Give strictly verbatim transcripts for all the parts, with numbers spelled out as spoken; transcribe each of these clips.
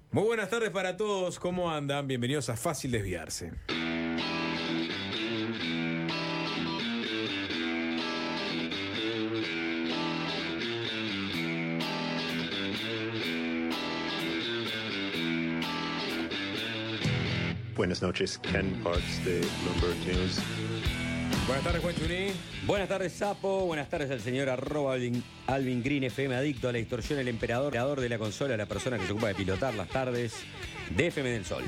Muy buenas tardes para todos, ¿cómo andan? Bienvenidos a Fácil Desviarse. Buenas noches, Ken Parks de Bloomberg News. Buenas tardes, Juan Chuní. Buenas tardes, Sapo. Buenas tardes al señor arroba Alvin, Alvin Green F M, adicto a la distorsión, el emperador, creador de la consola, la persona que se ocupa de pilotar las tardes de F M del Sol.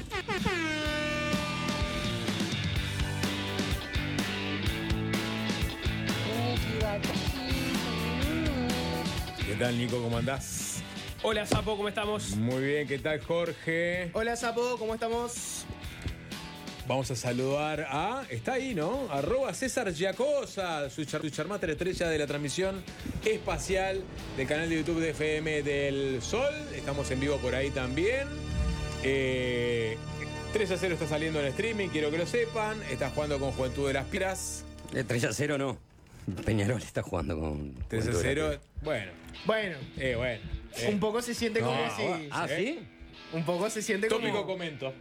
¿Qué tal, Nico? ¿Cómo andás? Hola, Sapo, ¿cómo estamos? Muy bien, ¿qué tal, Jorge? Hola, Sapo, ¿cómo estamos? Vamos a saludar a... Está ahí, ¿no? Arroba César Giacosa, su, char, su charmata estrella de la transmisión espacial del canal de YouTube de F M del Sol. Estamos en vivo por ahí también. Eh, tres a cero está saliendo en streaming, quiero que lo sepan. Está jugando con Juventud de las Piedras. Eh, tres a cero no. Peñarol está jugando con... tres a cero, bueno. Bueno, Eh, bueno. Eh. un poco se siente como No, si... ah, ¿eh? ¿sí? Un poco se siente como... Tópico comento.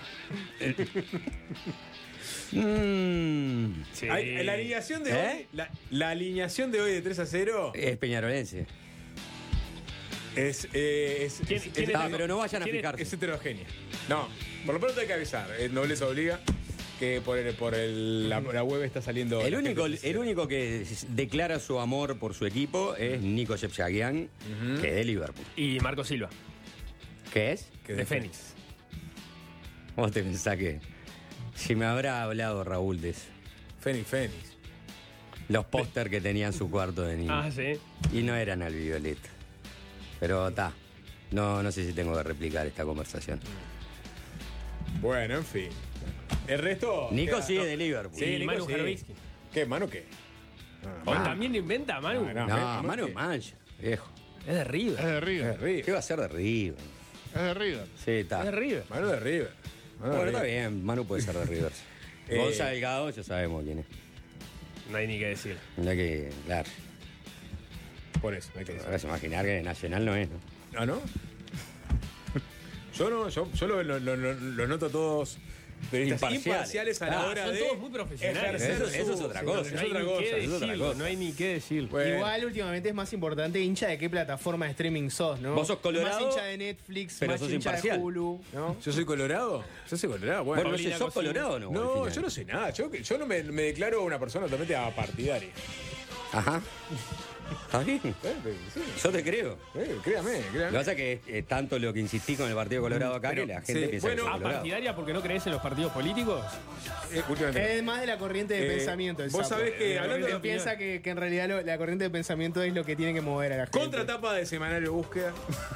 Mm, Sí. Ay, la alineación de ¿Eh? hoy, la, la alineación de hoy de tres a cero es peñarolense. es, eh, es, ¿Quién- es- quién es- es- Ah, pero no vayan a ¿Quién es- fijarse. es heterogénea. No, por lo pronto hay que avisar. Eh, no les obliga que por, el, por el, la, la web está saliendo. El la único, gente. el único que declara su amor por su equipo es Nico Shepshagian, que es de Liverpool. Y Marco Silva, ¿Qué es? Que de Fénix. ¿Vos te pensás que si me habrá hablado Raúl de eso? Fénix, Fénix. Los póster que tenía en su cuarto de niño. Ah, sí. Y no eran albivioleta. Pero está. No, no sé si tengo que replicar esta conversación. Bueno, en fin. El resto. Nico queda- sigue no. de Liverpool. Sí, Y Nico Manu sí. Jervisky. ¿Qué? ¿Manu qué? ¿O Ah. también inventa, Manu? No, no. No, Manu Manu qué. Mancha, viejo. Es de River. Es de Es River. de River. ¿Qué va a ser de River? Es de River. Sí, está. Es de River. Manu de River. Manu de Bueno, está River. bien. Manu puede ser de River. Eh. Gonza Delgado, ya sabemos quién es. No hay ni que decir. Ya que, claro. Por eso, hay que decir. Ahora se imaginar que Nacional no es, ¿no? ¿Ah, no? Yo no, yo, yo lo, lo, lo, lo- lo noto todos Imparciales. imparciales a la Ah, hora Son de todos muy profesionales. ejercer Eso- eso es su- otra sí, cosa. Es No hay otra ni cosa. qué es otra decirlo, cosa. no hay ni qué decir. Bueno. Igual últimamente es más importante hincha de qué plataforma de streaming sos, ¿no? Vos sos colorado, Más hincha de Netflix, pero más sos hincha imparcial. de Hulu, ¿no? ¿Yo soy colorado? Yo soy colorado. Bueno, Bueno, no sé, Paulina ¿sos Cocina. colorado o no? no, al final? yo no sé nada. Yo, yo no me, me declaro una persona totalmente apartidaria. Ajá. ¿Está bien? Eh, sí, Yo te creo. eh, créame, Lo que créame. pasa es que es tanto lo que insistí con el Partido Colorado acá Pero, que la gente sí, piensa bueno, que Ah, soy colorado. partidaria porque no crees en los partidos políticos. Eh, últimamente. Es más de la corriente de Eh, pensamiento. el vos Sapo. sabés que, Eh, hablando de él opinión. piensa que, que en realidad lo- la corriente de pensamiento es lo que tiene que mover a la gente. Contratapa de Semanario Búsqueda.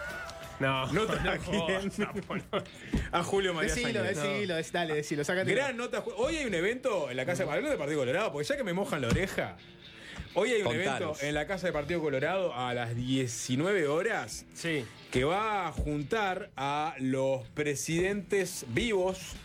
No, Nota no, a quién. no. A Julio María Decilo, Sánchez. decilo, dec- dale, decilo, sácate. Gran nota. Hoy hay un evento en la casa de Hablando de Partido Colorado, porque ya que me mojan la oreja. Hoy hay un Contanos. evento en la casa de Partido Colorado a las diecinueve horas Sí. que va a juntar a los presidentes vivos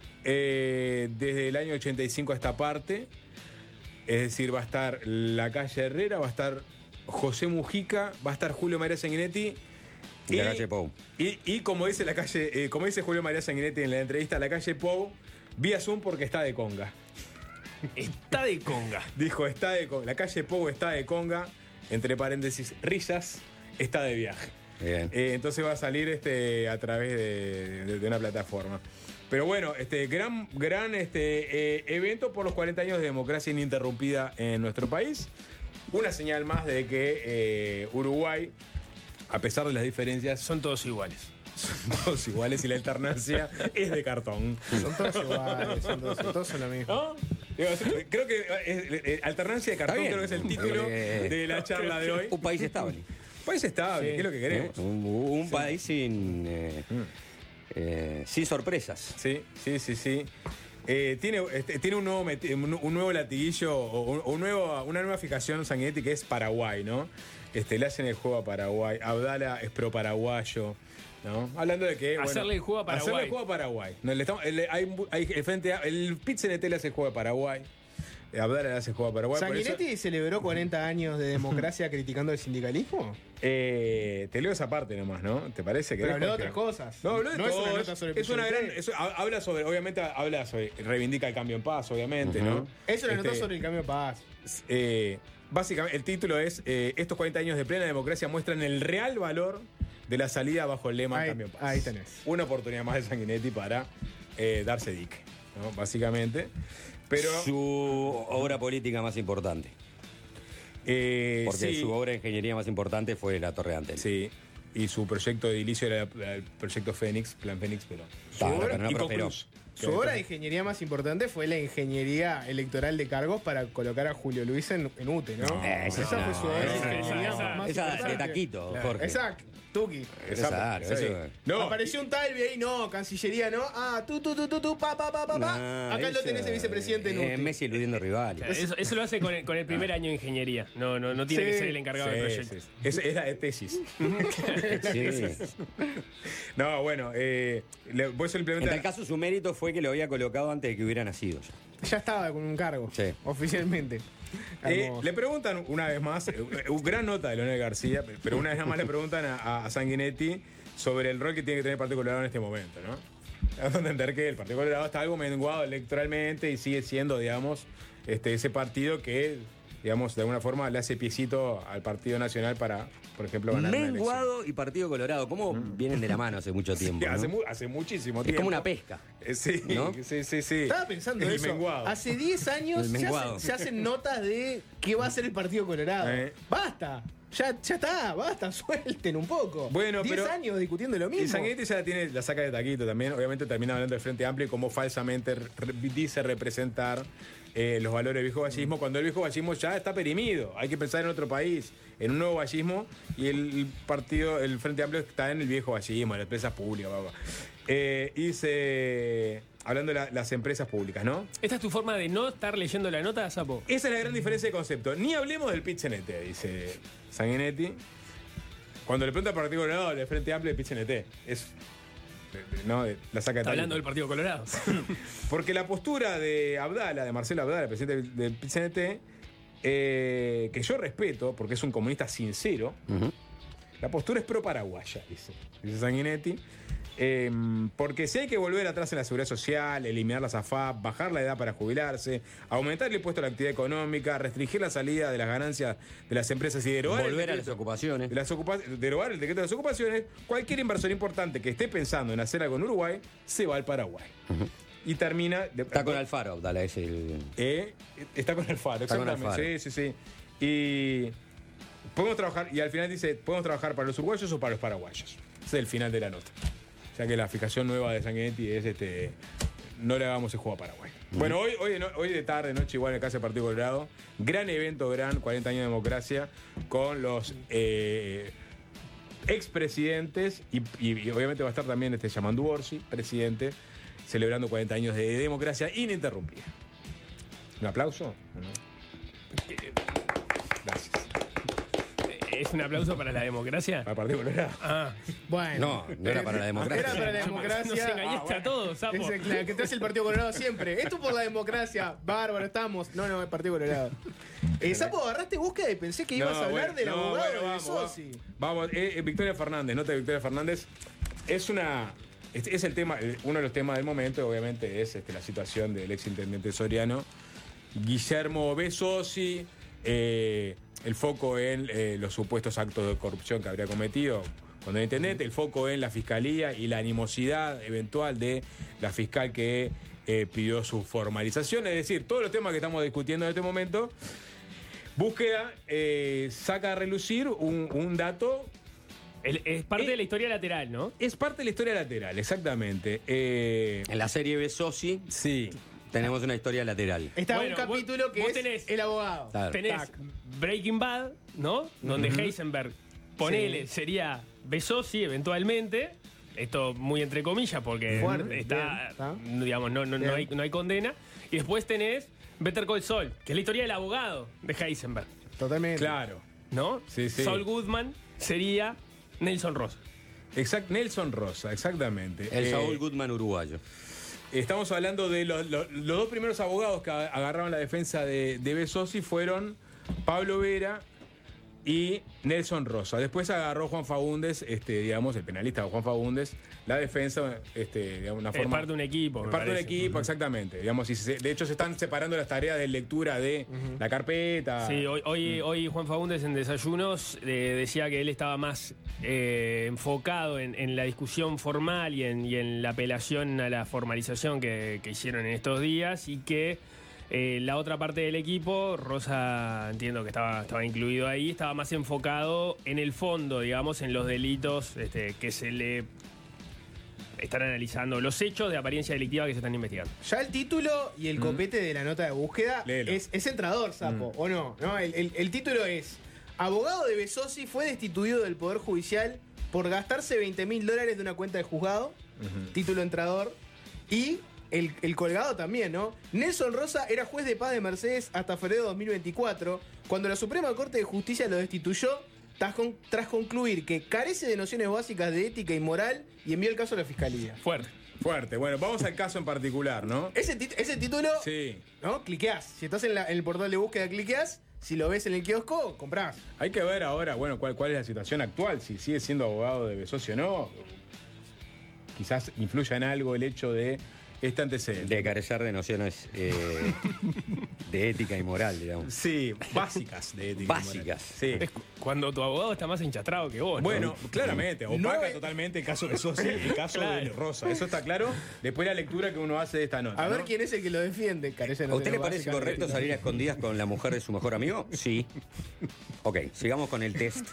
eh, desde el año ochenta y cinco a esta parte. Es decir, va a estar la calle Herrera, va a estar José Mujica, va a estar Julio María Sanguinetti. Y la calle Pou. Y, y como dice la calle, eh, como dice Julio María Sanguinetti en la entrevista, la calle Pou, vía Zoom porque está de conga. Está de conga. Dijo, está de conga. La calle Pou está de conga, entre paréntesis, risas, está de viaje. Bien. Eh, entonces va a salir este, a través de, de- de una plataforma. Pero bueno, este gran, gran este, eh, evento por los cuarenta años de democracia ininterrumpida en nuestro país. Una señal más de que eh, Uruguay, a pesar de las diferencias, son Son todos iguales. todos iguales y la alternancia es de cartón. Son todos iguales, son todos, todos son lo mismo. ¿No? Digo, creo que eh, eh, alternancia de cartón bien. creo que es el título Eh, de la charla de hoy. Un país estable. País estable, Sí. ¿qué es lo que queremos? ¿Eh? Un, un país sin, eh, eh, sin sorpresas. Sí, sí, sí, sí. Eh, tiene, este, tiene un nuevo, meti- un, un nuevo latiguillo, o un, un nuevo, una nueva fijación Sanguinetti que es Paraguay, ¿no? Este, le hacen el juego a Paraguay. Abdala es pro paraguayo, ¿no? Hablando de que. bueno, Hacerle el juego a Paraguay. Hacerle el juego a Paraguay. No, le estamos- el, hay, hay- el, frente a- el Pit-C N T le hace el juego a Paraguay. Abdala le hace juego a Paraguay. por eso- ¿Sanguinetti celebró cuarenta años de democracia criticando el sindicalismo? Eh, te leo esa parte nomás, ¿no? ¿Te parece? Pero ¿Querés, habló de Jorge? otras cosas. No, habló de No es todo. una nota sobre el es una presidente. gran. eso, ha- habla sobre, obviamente, habla sobre. Reivindica el cambio en paz, obviamente, ¿no? Es una nota Este, sobre el cambio de paz. eh, básicamente, el título es: eh, estos cuarenta años de plena democracia muestran el real valor de la salida bajo el lema Ahí- Cambio en Paz. ahí tenés. Una oportunidad más de Sanguinetti para eh, darse dique, ¿no? Básicamente. Pero. Su obra política más importante. eh, Porque sí, su obra de ingeniería más importante fue la Torre de Antel. Sí. Y su proyecto de edilicio era el proyecto Fénix, Plan Fénix, pero. Claro, obra- pero no y con prosperó. Cruz. Su obra de ingeniería más importante fue la ingeniería electoral de cargos para colocar a Julio Luis en, en U T E, ¿no? No, Eh, esa Esa no, fue su obra de esa- ingeniería esa- más Esa importante. de taquito, Claro. Jorge. Exacto, Tuki. Exacto, Esa- eso- No, Apareció un Talvi ahí, no, Cancillería, no. Ah, tú, tú, tú, tú, tú, pa, pa, pa, pa, pa. Nah, Acá lo eso- tenés el vicepresidente en U eh, T E. Messi eludiendo rivales. Claro, Eso, eso lo hace con el, con el primer año de ingeniería. No, no, no tiene Sí. que ser el encargado del Sí, proyecto. sí, sí. Es, es la de tesis. Sí. No, bueno, eh, le, voy En simplemente. tal caso, su mérito fue que lo había colocado antes de que hubiera nacido ya. Ya estaba con un cargo, Sí. oficialmente. Eh, Hermoso. le preguntan una vez más, eh, eh, gran nota de Leonel García, pero una vez más le preguntan a, a Sanguinetti sobre el rol que tiene que tener el Partido Colorado en este momento, ¿no? Dando a entender que el Partido Colorado está algo menguado electoralmente y sigue siendo, digamos, este, ese partido que, digamos, de alguna forma le hace piecito al Partido Nacional para, por ejemplo, ganar una elección. Menguado y Partido Colorado, ¿cómo vienen de la mano hace mucho tiempo? Sí, hace, ¿no? mu- hace muchísimo Es tiempo. como una pesca. Eh, Sí, ¿no? sí, sí, sí. Estaba pensando el eso. menguado. Hace diez años El se, menguado. hacen, se hacen notas de qué va a hacer el Partido Colorado. Eh. Basta. Ya, ya está, basta, suelten un poco. Bueno, diez pero- años discutiendo lo Y mismo. Sanguinetti ya la tiene, la saca de taquito también. Obviamente termina hablando del Frente Amplio y cómo falsamente re- dice representar eh, los valores del viejo vallismo, cuando el viejo vallismo ya está perimido. Hay que pensar en otro país, en un nuevo vallismo, y el partido, el Frente Amplio está en el viejo vallismo, en las empresas públicas. Bla, bla. Eh, y se, hablando de la- las empresas públicas, ¿no? ¿Esta es tu forma de no estar leyendo la nota, Sapo? Esa es la gran diferencia de concepto. Ni hablemos del pit-C N T, dice Sanguinetti. Cuando le pregunta al Partido Colorado del Frente Amplio, el pit-C N T. Es. No, de- la saca de Está taquito. hablando del Partido Colorado. Porque la postura de Abdala, de Marcelo Abdala, presidente del P C N T, eh, que yo respeto, porque es un comunista sincero, Ujú. la postura es pro-paraguaya, dice, dice Sanguinetti. Eh, porque si hay que volver atrás en la seguridad social, eliminar las A F A P, bajar la edad para jubilarse, aumentar el impuesto a la actividad económica, restringir la salida de las ganancias de las empresas y derogar, Volver a el las decreto- ocupaciones. de las ocupa- derogar el decreto de las ocupaciones, cualquier inversor importante que esté pensando en hacer algo en Uruguay, se va al Paraguay. Y termina... de- Está con Alfaro, Abdala, es el. eh, está con Alfaro, Está con exactamente. Alfaro. Sí, sí, sí. Y podemos trabajar, y al final dice, podemos trabajar para los uruguayos o para los paraguayos. Ese es el final de la nota. O sea que la fijación nueva de Sanguinetti es este. No le hagamos el juego a Paraguay. Bueno, hoy, hoy, no- hoy de tarde, noche, igual en el Casa del Partido Colorado. Gran evento, gran cuarenta años de democracia con los eh, expresidentes y, y- y obviamente va a estar también este Yamandu Orsi, presidente, celebrando cuarenta años de democracia ininterrumpida. ¿Un aplauso? ¿O no? Gracias. ¿Es un aplauso para la democracia? Para el Partido Colorado. Ah, Bueno. No, no era para la democracia. Era para la Nos democracia. engañaste a todos, Sapo. Es el, la que te hace el Partido Colorado siempre. Esto por la democracia. Bárbaro, estamos. No, no, el Partido Colorado. Eh, Sapo, agarraste búsqueda y pensé que ibas No, a hablar bueno, del no, abogado bueno, de vamos, Sosi. Vamos, eh, eh, Victoria Fernández, nota de Victoria Fernández. Es una. Es, es el tema, eh, uno de los temas del momento, obviamente, es este, la situación del ex intendente Soriano, Guillermo Besosi, eh, el foco en eh, los supuestos actos de corrupción que habría cometido cuando era intendente, el foco en la fiscalía y la animosidad eventual de la fiscal que eh, pidió su formalización. Es decir, todos los temas que estamos discutiendo en este momento. Búsqueda eh, saca a relucir un, un dato. El- es parte Eh, de la historia lateral, ¿no? Es parte de la historia lateral, exactamente. Eh, En la serie B Sosi sí. tenemos una historia lateral. Está Bueno, un capítulo vos- que vos es tenés- el abogado. Claro. Tenés Tac. Breaking Bad, ¿no? Donde Heisenberg, ponele, Sí. sería Besosi eventualmente. Esto muy entre comillas porque Fuerte, está, bien, está. digamos, no, no, no, Bien. hay, no hay condena. Y después tenés Better Call Saul, que es la historia del abogado de Heisenberg, Totalmente. Claro. ¿no? Sí, sí. Saul Goodman sería Nelson Rosa. Exact, Nelson Rosa, exactamente. El Eh, Saúl Goodman uruguayo. Estamos hablando de los, los, los dos primeros abogados que agarraron la defensa de, de Besosi fueron Pablo Vera y Nelson Rosa. Después agarró Juan Faúndez, este, digamos, el penalista Juan Faúndez, la defensa, este, digamos, una Es forma. parte de un equipo. Es me parte de un parece. equipo, exactamente. Digamos, y se- de hecho se están separando las tareas de lectura de la carpeta. Sí, hoy, hoy, hoy Juan Faúndez en Desayunos eh, decía que él estaba más eh, enfocado en, en la discusión formal y en, y en la apelación a la formalización que, que hicieron en estos días y que eh, la otra parte del equipo, Rosa entiendo que estaba, estaba incluido ahí, estaba más enfocado en el fondo, digamos, en los delitos este, que se le están analizando, los hechos de apariencia delictiva que se están investigando. Ya el título y el copete de la nota de búsqueda Léelo. es, es entrador, Sapo, ¿o no? ¿No? El, el- el título es: abogado de Besosi fue destituido del Poder Judicial por gastarse veinte mil dólares de una cuenta de juzgado. Título entrador. Y el, el colgado también, ¿no? Nelson Rosa era juez de paz de Mercedes hasta febrero de dos mil veinticuatro, cuando la Suprema Corte de Justicia lo destituyó tras, con- tras concluir que carece de nociones básicas de ética y moral y envió el caso a la Fiscalía. Fuerte. Fuerte. Bueno, vamos al caso en particular, ¿no? Ese, tit- ese título, Sí. ¿no? Cliqueás. Si estás en, la- en el portal de búsqueda, cliqueás. Si lo ves en el kiosco, comprás. Hay que ver ahora, bueno, cuál, cuál es la situación actual, si sigue siendo abogado de Besosi o no. Quizás influya en algo el hecho de este antecedente. De carecer de nociones eh, de ética y moral, digamos. Sí, básicas de ética. y moral. Básicas. Sí. Es cu- cuando tu abogado está más enchastrado que vos. ¿no? Bueno, claramente, opaca No es- totalmente el caso de Besosi, el caso de Claro. Rosa. Eso está claro. Después la lectura que uno hace de esta nota. A ver ¿no? quién es el que lo defiende. Carece de ¿A usted le nociones parece básicas de correcto ética. salir a escondidas con la mujer de su mejor amigo? Sí. Ok, sigamos con el test.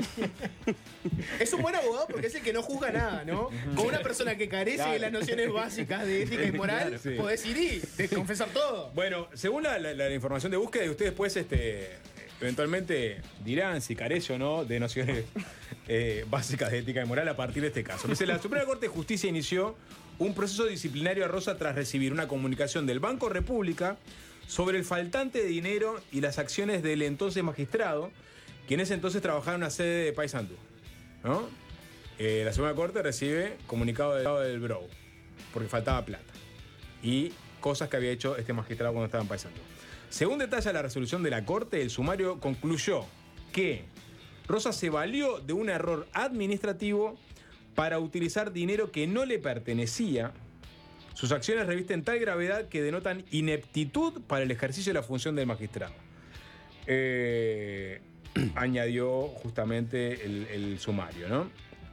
Es un buen abogado porque es el que no juzga nada, ¿no? Con una persona que carece Claro. de las nociones básicas de ética y moral, Claro, sí. podés ir y de confesar todo. Bueno, según la, la- la información de búsqueda, y ustedes después este, eventualmente dirán si carece o no de nociones eh, básicas de ética y moral a partir de este caso. Dice, la Suprema Corte de Justicia inició un proceso disciplinario a Rosa tras recibir una comunicación del Banco República sobre el faltante de dinero y las acciones del entonces magistrado, quien en ese entonces trabajaba en una sede de Paysandú. ¿No? Eh, la Suprema Corte recibe comunicado del lado del Bro, porque faltaba plata. Y cosas que había hecho este magistrado cuando estaba en Paysandú. Según detalla la resolución de la Corte, el sumario concluyó que Rosa se valió de un error administrativo para utilizar dinero que no le pertenecía. Sus acciones revisten tal gravedad que denotan ineptitud para el ejercicio de la función del magistrado. Eh, añadió justamente el, el sumario, ¿no?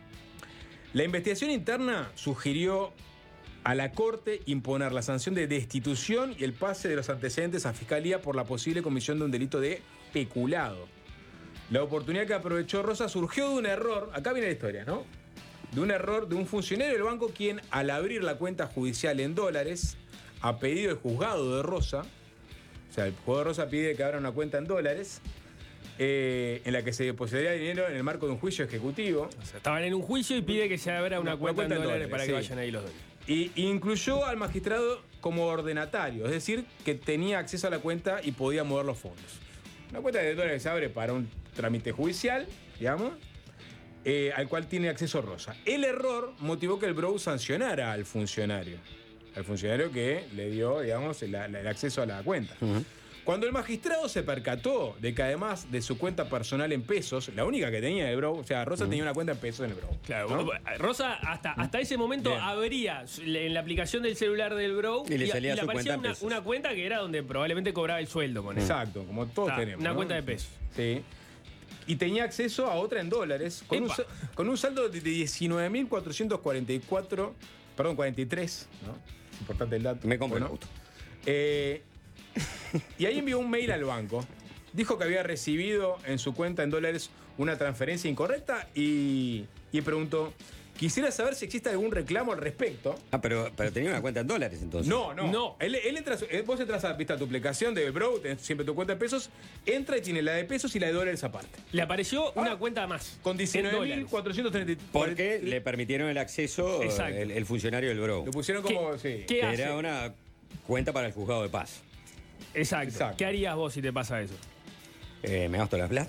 La investigación interna sugirió a la Corte imponer la sanción de destitución y el pase de los antecedentes a Fiscalía por la posible comisión de un delito de peculado. La oportunidad que aprovechó Rosa surgió de un error, acá viene la historia, ¿no? De un error de un funcionario del banco quien, al abrir la cuenta judicial en dólares, a pedido del juzgado de Rosa, o sea, el juzgado de Rosa pide que abra una cuenta en dólares, eh, en la que se depositaría dinero en el marco de un juicio ejecutivo. O sea, estaban en un juicio y pide que se abra una, Una cuenta, cuenta en en dólares, dólares, para sí. que vayan ahí los dólares. Y incluyó al magistrado como ordinatario, es decir, que tenía acceso a la cuenta y podía mover los fondos. Una cuenta de dólares se abre para un trámite judicial, digamos, eh, al cual tiene acceso Rosa. El error motivó que el Bro sancionara al funcionario, al funcionario que le dio, digamos, el, la- el acceso a la cuenta. Cuando el magistrado se percató de que además de su cuenta personal en pesos, la única que tenía el Bro, o sea, Rosa tenía una cuenta en pesos en el Bro. Claro, ¿no? Rosa hasta, hasta ese momento Bien. abría su- en la aplicación del celular del Bro Y le salía su aparecía cuenta en una, pesos. una cuenta que era donde probablemente cobraba el sueldo con eso. Exacto, como todos Ah, tenemos. una ¿no? cuenta de pesos. Sí. Y tenía acceso a otra en dólares con, un, Epa. sa- con un saldo de diecinueve mil cuatrocientos cuarenta y cuatro, perdón, cuarenta y tres, ¿no? Es importante el dato. Me compro el Bueno. auto. Eh, y ahí envió un mail al banco. Dijo que había recibido en su cuenta en dólares una transferencia incorrecta y, y preguntó, quisiera saber si existe algún reclamo al respecto. Ah, pero, pero tenía una cuenta en dólares entonces. No, no. No. Él, él entra, eh, vos entras a, viste, a tu aplicación de Bro, tenés siempre tu cuenta de pesos, entra y tiene la de pesos y la de dólares aparte. Le apareció una Ah, cuenta más. Con en diecinueve mil dólares. cuatrocientos treinta y tres. Porque le permitieron el acceso Exacto. el, el funcionario del Bro. Lo pusieron ¿Qué- como. Sí. qué Que hace? era una cuenta para el juzgado de paz. Exacto. Exacto. ¿Qué harías vos si te pasa eso? Eh, me gasto la plata.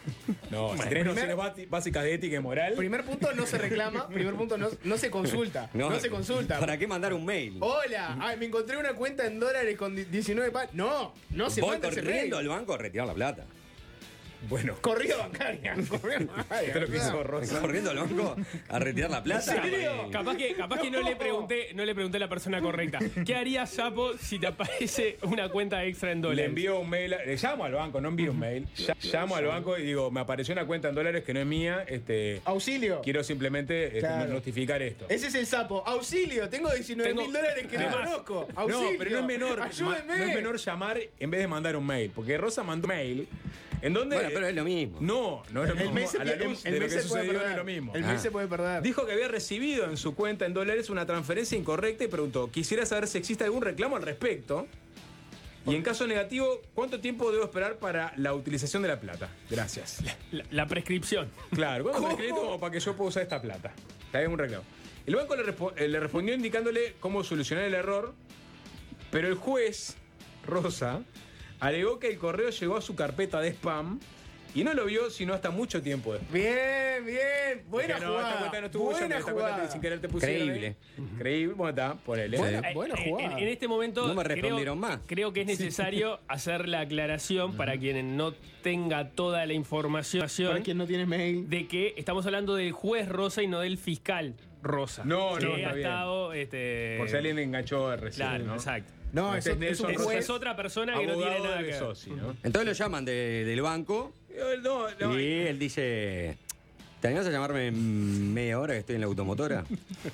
No, si tenés primer- nociones basi- básicas de ética y moral. Primer punto, no se reclama. Primer punto, no, no se consulta. No, se consulta. ¿Para qué mandar un mail? Hola, ay, me encontré una cuenta en dólares con di- diecinueve pa... No, no se Voy manda ese corriendo mail. al banco a retirar la plata. Bueno, Corrida bancaria. Corrida bancaria. esto es lo que hizo Rosa. Corriendo al banco a retirar la plata. ¿En serio? Eh, Capaz que, capaz que no le pregunté, no le pregunté a la persona correcta. ¿Qué haría Sapo si te aparece una cuenta extra en Le dólares? envío un mail, le llamo al banco, no envío un mail. Ya- llamo al banco y digo, me apareció una cuenta en dólares que no es mía, este, Auxilio. quiero simplemente este, Claro. notificar esto. Ese es el sapo. Auxilio, tengo diecinueve mil Tengo- dólares que no Además, conozco. No, Auxilio. pero no es menor, ma- Ayúdenme. no es menor llamar en vez de mandar un mail, porque Rosa mandó un mail en donde Bueno, pero es lo mismo. no, no es lo El mismo. mail se, A la el- luz el de lo mail que se puede sucedió no perder. es lo mismo. El mail Ah. se puede perder. Dijo que había recibido en su cuenta en dólares una transferencia incorrecta y preguntó, quisiera saber si existe algún reclamo al respecto. Y en caso negativo, ¿cuánto tiempo debo esperar para la utilización de la plata? Gracias. La, la prescripción. Claro, ¿cuánto me escrito como para que yo pueda usar esta plata? Está bien un reclamo. El banco le, respo- eh, le respondió indicándole cómo solucionar el error, pero el juez, Rosa, alegó que el correo llegó a su carpeta de spam y no lo vio sino hasta mucho tiempo después. Bien, bien. Buena Dije, no, jugada. esta cuenta no estuvo yo, Buena esta cuenta jugada. te- sin querer te pusieron. Creíble. ¿eh? Creíble, bueno, está, ponele. Buena- Eh, buena eh, jugada. En, en este momento. No me creo- respondieron más. Creo que es necesario hacer la aclaración para quien no tenga toda la información Para quien no tiene mail. de que estamos hablando del juez Rosa y no del fiscal Rosa. No, que no, está ha bien. estado. Este, Por si alguien enganchó recién, Claro, ¿no? exacto. No, Este es, es es un Nelson Es, juez. es otra persona que no Abogado tiene nada de que ver. Besosi, ¿no? Entonces lo llaman de- del banco Eh, No, no, y él dice: ¿te animás a llamarme en media hora que estoy en la automotora?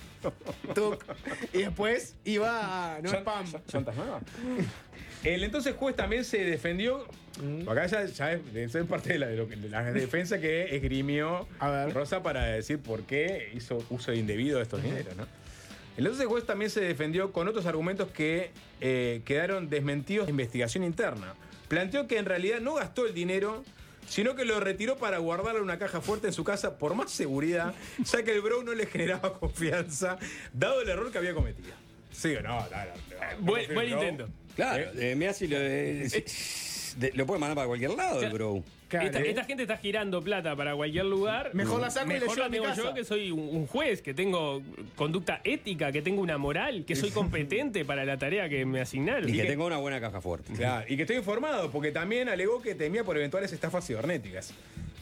Tuc. Y después iba a. No Son- spam. son- ¿Llantas nuevas? El entonces juez también se defendió. Acá ya, ya es, eso es parte de la, de lo que- de la defensa que esgrimió A ver. Rosa para decir por qué hizo uso indebido de estos dineros, ¿no? El entonces juez también se defendió con otros argumentos que eh, quedaron desmentidos de investigación interna. Planteó que en realidad no gastó el dinero, sino que lo retiró para guardarlo en una caja fuerte en su casa por más seguridad, ya que el bro no le generaba confianza, dado el error que había cometido. ¿Sí o no? No, no, no, Buen, no, buen no. intento. Claro, ¿Eh? eh, mirá si lo, eh, de- lo puede mandar para cualquier lado el bro. Claro. Esta, esta gente está girando plata para cualquier lugar. Mejor la saco y le Mejor llevo la a mi tengo casa. yo, que soy un, un juez, que tengo conducta ética, que tengo una moral, que soy competente para la tarea que me asignaron. Y que que- tengo una buena caja fuerte. Claro, y que estoy informado, porque también alegó que temía por eventuales estafas cibernéticas.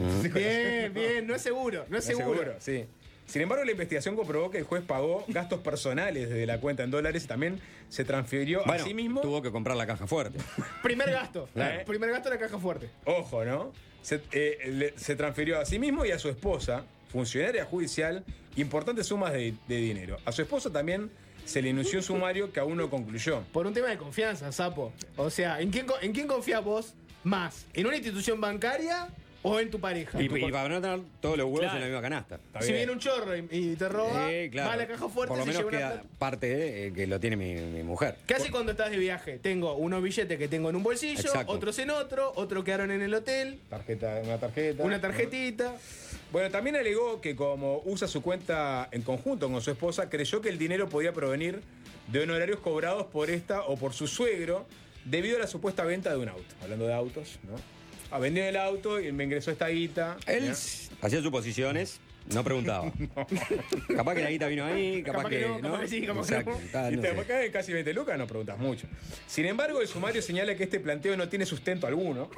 Bien, bien. No es seguro. No es ¿No? seguro. Sí. Sin embargo, la investigación comprobó que el juez pagó gastos personales desde la cuenta en dólares y también se transfirió Bueno, a sí mismo. tuvo que comprar la caja fuerte. Primer gasto. Claro. Primer gasto de la caja fuerte. Ojo, ¿no? Se, eh, le- se transfirió a sí mismo y a su esposa, funcionaria judicial, importantes sumas de, de dinero. A su esposa también se le inició un sumario que aún no concluyó. Por un tema de confianza, sapo. O sea, ¿en quién, co- ¿en quién confías vos más? ¿En una institución bancaria o en tu pareja? Y, y para no tener todos los huevos Claro. en la misma canasta. Está Si bien. viene un chorro y, y te roba, Eh, claro. va a la caja fuerte, Por lo se menos lleva una queda plata. parte de, eh, que lo tiene mi, mi mujer. ¿Qué haces cuando estás de viaje? Tengo unos billetes que tengo en un bolsillo, Exacto. otros en otro, otros quedaron en el hotel, Tarjeta, una tarjeta. una tarjetita. Bueno, también alegó que como usa su cuenta en conjunto con su esposa, creyó que el dinero podía provenir de honorarios cobrados por esta o por su suegro debido a la supuesta venta de un auto. Hablando de autos, ¿no? Ah, vendió el auto y me ingresó esta guita. Él ¿ya? hacía suposiciones, no preguntaba. Capaz que la guita vino ahí, capaz, Capaz que que, no, capaz que sí, capaz que Exacto, no. está, Y no te sé. acá en casi veinte lucas, no preguntas mucho. Sin embargo, el sumario señala que este planteo no tiene sustento alguno,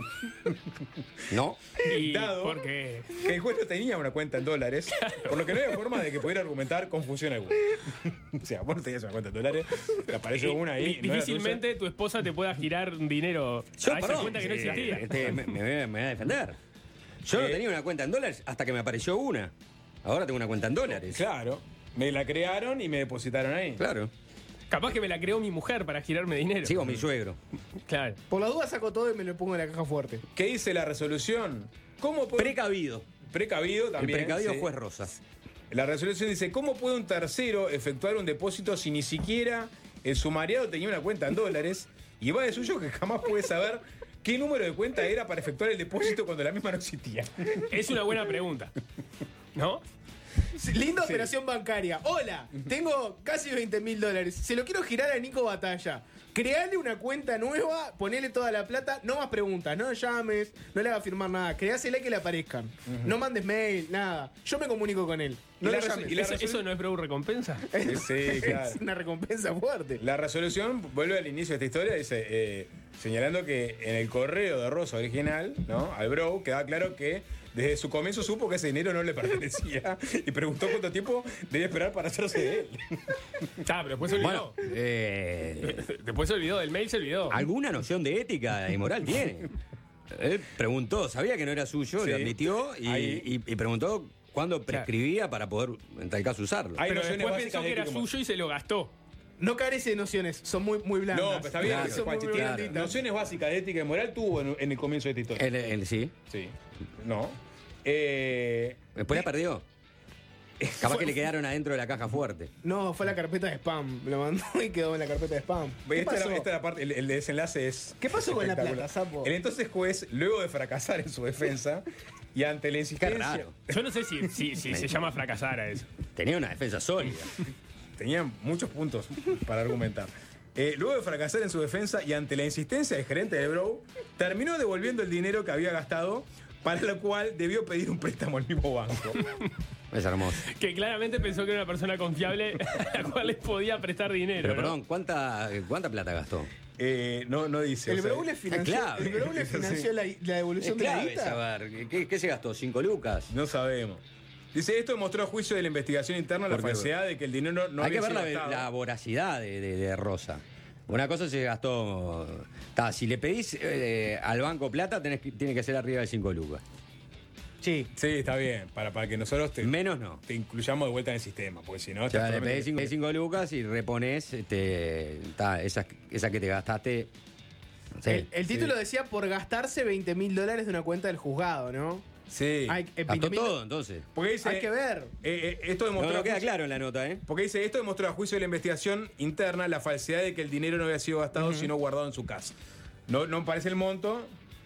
No. Y dado porque que el juez no tenía una cuenta en dólares, por lo que no había forma de que pudiera argumentar confusión alguna. O sea, vos no tenías una cuenta en dólares, te apareció una ahí. di- no era difícilmente tu esposa te pueda girar dinero Yo, a esa perdón, cuenta que no eh, existía. este, me, me voy a- me voy a defender. Yo no Eh. tenía una cuenta en dólares hasta que me apareció una. Ahora tengo una cuenta en dólares. tuya. Claro, me la crearon y me depositaron ahí. Claro. Capaz que me la creó mi mujer para girarme dinero. Sigo mi suegro. Claro. Por la duda saco todo y me lo pongo en la caja fuerte. ¿Qué dice la resolución? ¿Cómo puede- Precavido. Precavido El también. precavido sí. juez Rosa. La resolución dice, ¿cómo puede un tercero efectuar un depósito si ni siquiera el sumariado tenía una cuenta en dólares? Y va de suyo que jamás puede saber qué número de cuenta era para efectuar el depósito cuando la misma no existía. Es una buena pregunta. ¿no? Linda operación bancaria. Hola, tengo casi veinte mil dólares. Se lo quiero girar a Nico Batalla. Creale una cuenta nueva, ponele toda la plata, no más preguntas, no llames, no le hagas firmar nada, creásela y que le aparezcan. Uh-huh. No mandes mail, nada. Yo me comunico con él. No le llames. ¿Y la ¿Eso, ¿Eso no es pro recompensa? Sí, claro. Es una recompensa fuerte. La resolución vuelve al inicio de esta historia, dice, eh, señalando que en el correo de Rosa original, ¿no? Al bro, queda claro que desde su comienzo supo que ese dinero no le pertenecía y preguntó cuánto tiempo debía esperar para hacerse de él. Ah, pero después se olvidó. Bueno, eh, después se olvidó, del mail se olvidó. Alguna noción de ética y moral tiene. Él preguntó, sabía que no era suyo, Sí. le admitió y, y, y preguntó cuándo prescribía para poder, en tal caso, usarlo. Hay Pero nociones después básicas pensó que de era ética y suyo y se lo gastó. No carece de nociones, son muy, muy blandas. No, pero está bien, Claro, que son muy, Juanchi, muy tiene blanditas. nociones básicas de ética y moral tuvo en, en el comienzo de esta historia. Él, él sí. Sí. No. Eh, Después la perdió. Capaz que le quedaron adentro de la caja fuerte. No, fue a la carpeta de spam. Lo mandó y quedó en la carpeta de spam. ¿Qué esta, pasó? era- esta era la parte, el, el desenlace es. ¿Qué pasó con la espectacular. plata, Sapo? El entonces juez, luego de fracasar en su defensa y ante la Qué insistencia. raro. Yo no sé si, si, si se llama fracasar a eso. Tenía una defensa sólida. Tenía muchos puntos para argumentar. Eh, luego de fracasar en su defensa y ante la insistencia del gerente de Bro, terminó devolviendo el dinero que había gastado, para lo cual debió pedir un préstamo al mismo banco. Es hermoso. Que claramente pensó que era una persona confiable a la cual les podía prestar dinero. Pero ¿no? perdón, ¿cuánta, cuánta plata gastó? Eh, no, no dice. El o sea, Brou le financió, es clave. el Brou le financió la, la devolución Es de la clave guita. saber. ¿Qué, qué se gastó? ¿Cinco lucas? No sabemos. Dice, esto demostró a juicio de la investigación interna la ¿Por qué? falsedad de que el dinero no Hay que había ver la, sido gastado. la voracidad de, de- de Rosa. Una cosa se gastó. Ta, si le pedís eh, al banco plata, tenés que- tiene que ser arriba de cinco lucas. Sí. Sí, está bien, para, para que nosotros te, Menos no. te incluyamos de vuelta en el sistema, porque si no... O estás sea, le totalmente- pedís cinco, cinco lucas y reponés este, ta, esa, esa que te gastaste. no sé, El, el título decía por gastarse veinte mil dólares de una cuenta del juzgado, ¿no? Sí. Hay, eh, Gastó veinte mil todo, entonces. Porque dice, Hay que ver. eh, eh, esto No, demostró no a queda juicio- claro en la nota, ¿eh? Porque dice, esto demostró a juicio de la investigación interna la falsedad de que el dinero no había sido gastado, sino guardado en su casa. No, no parece el monto,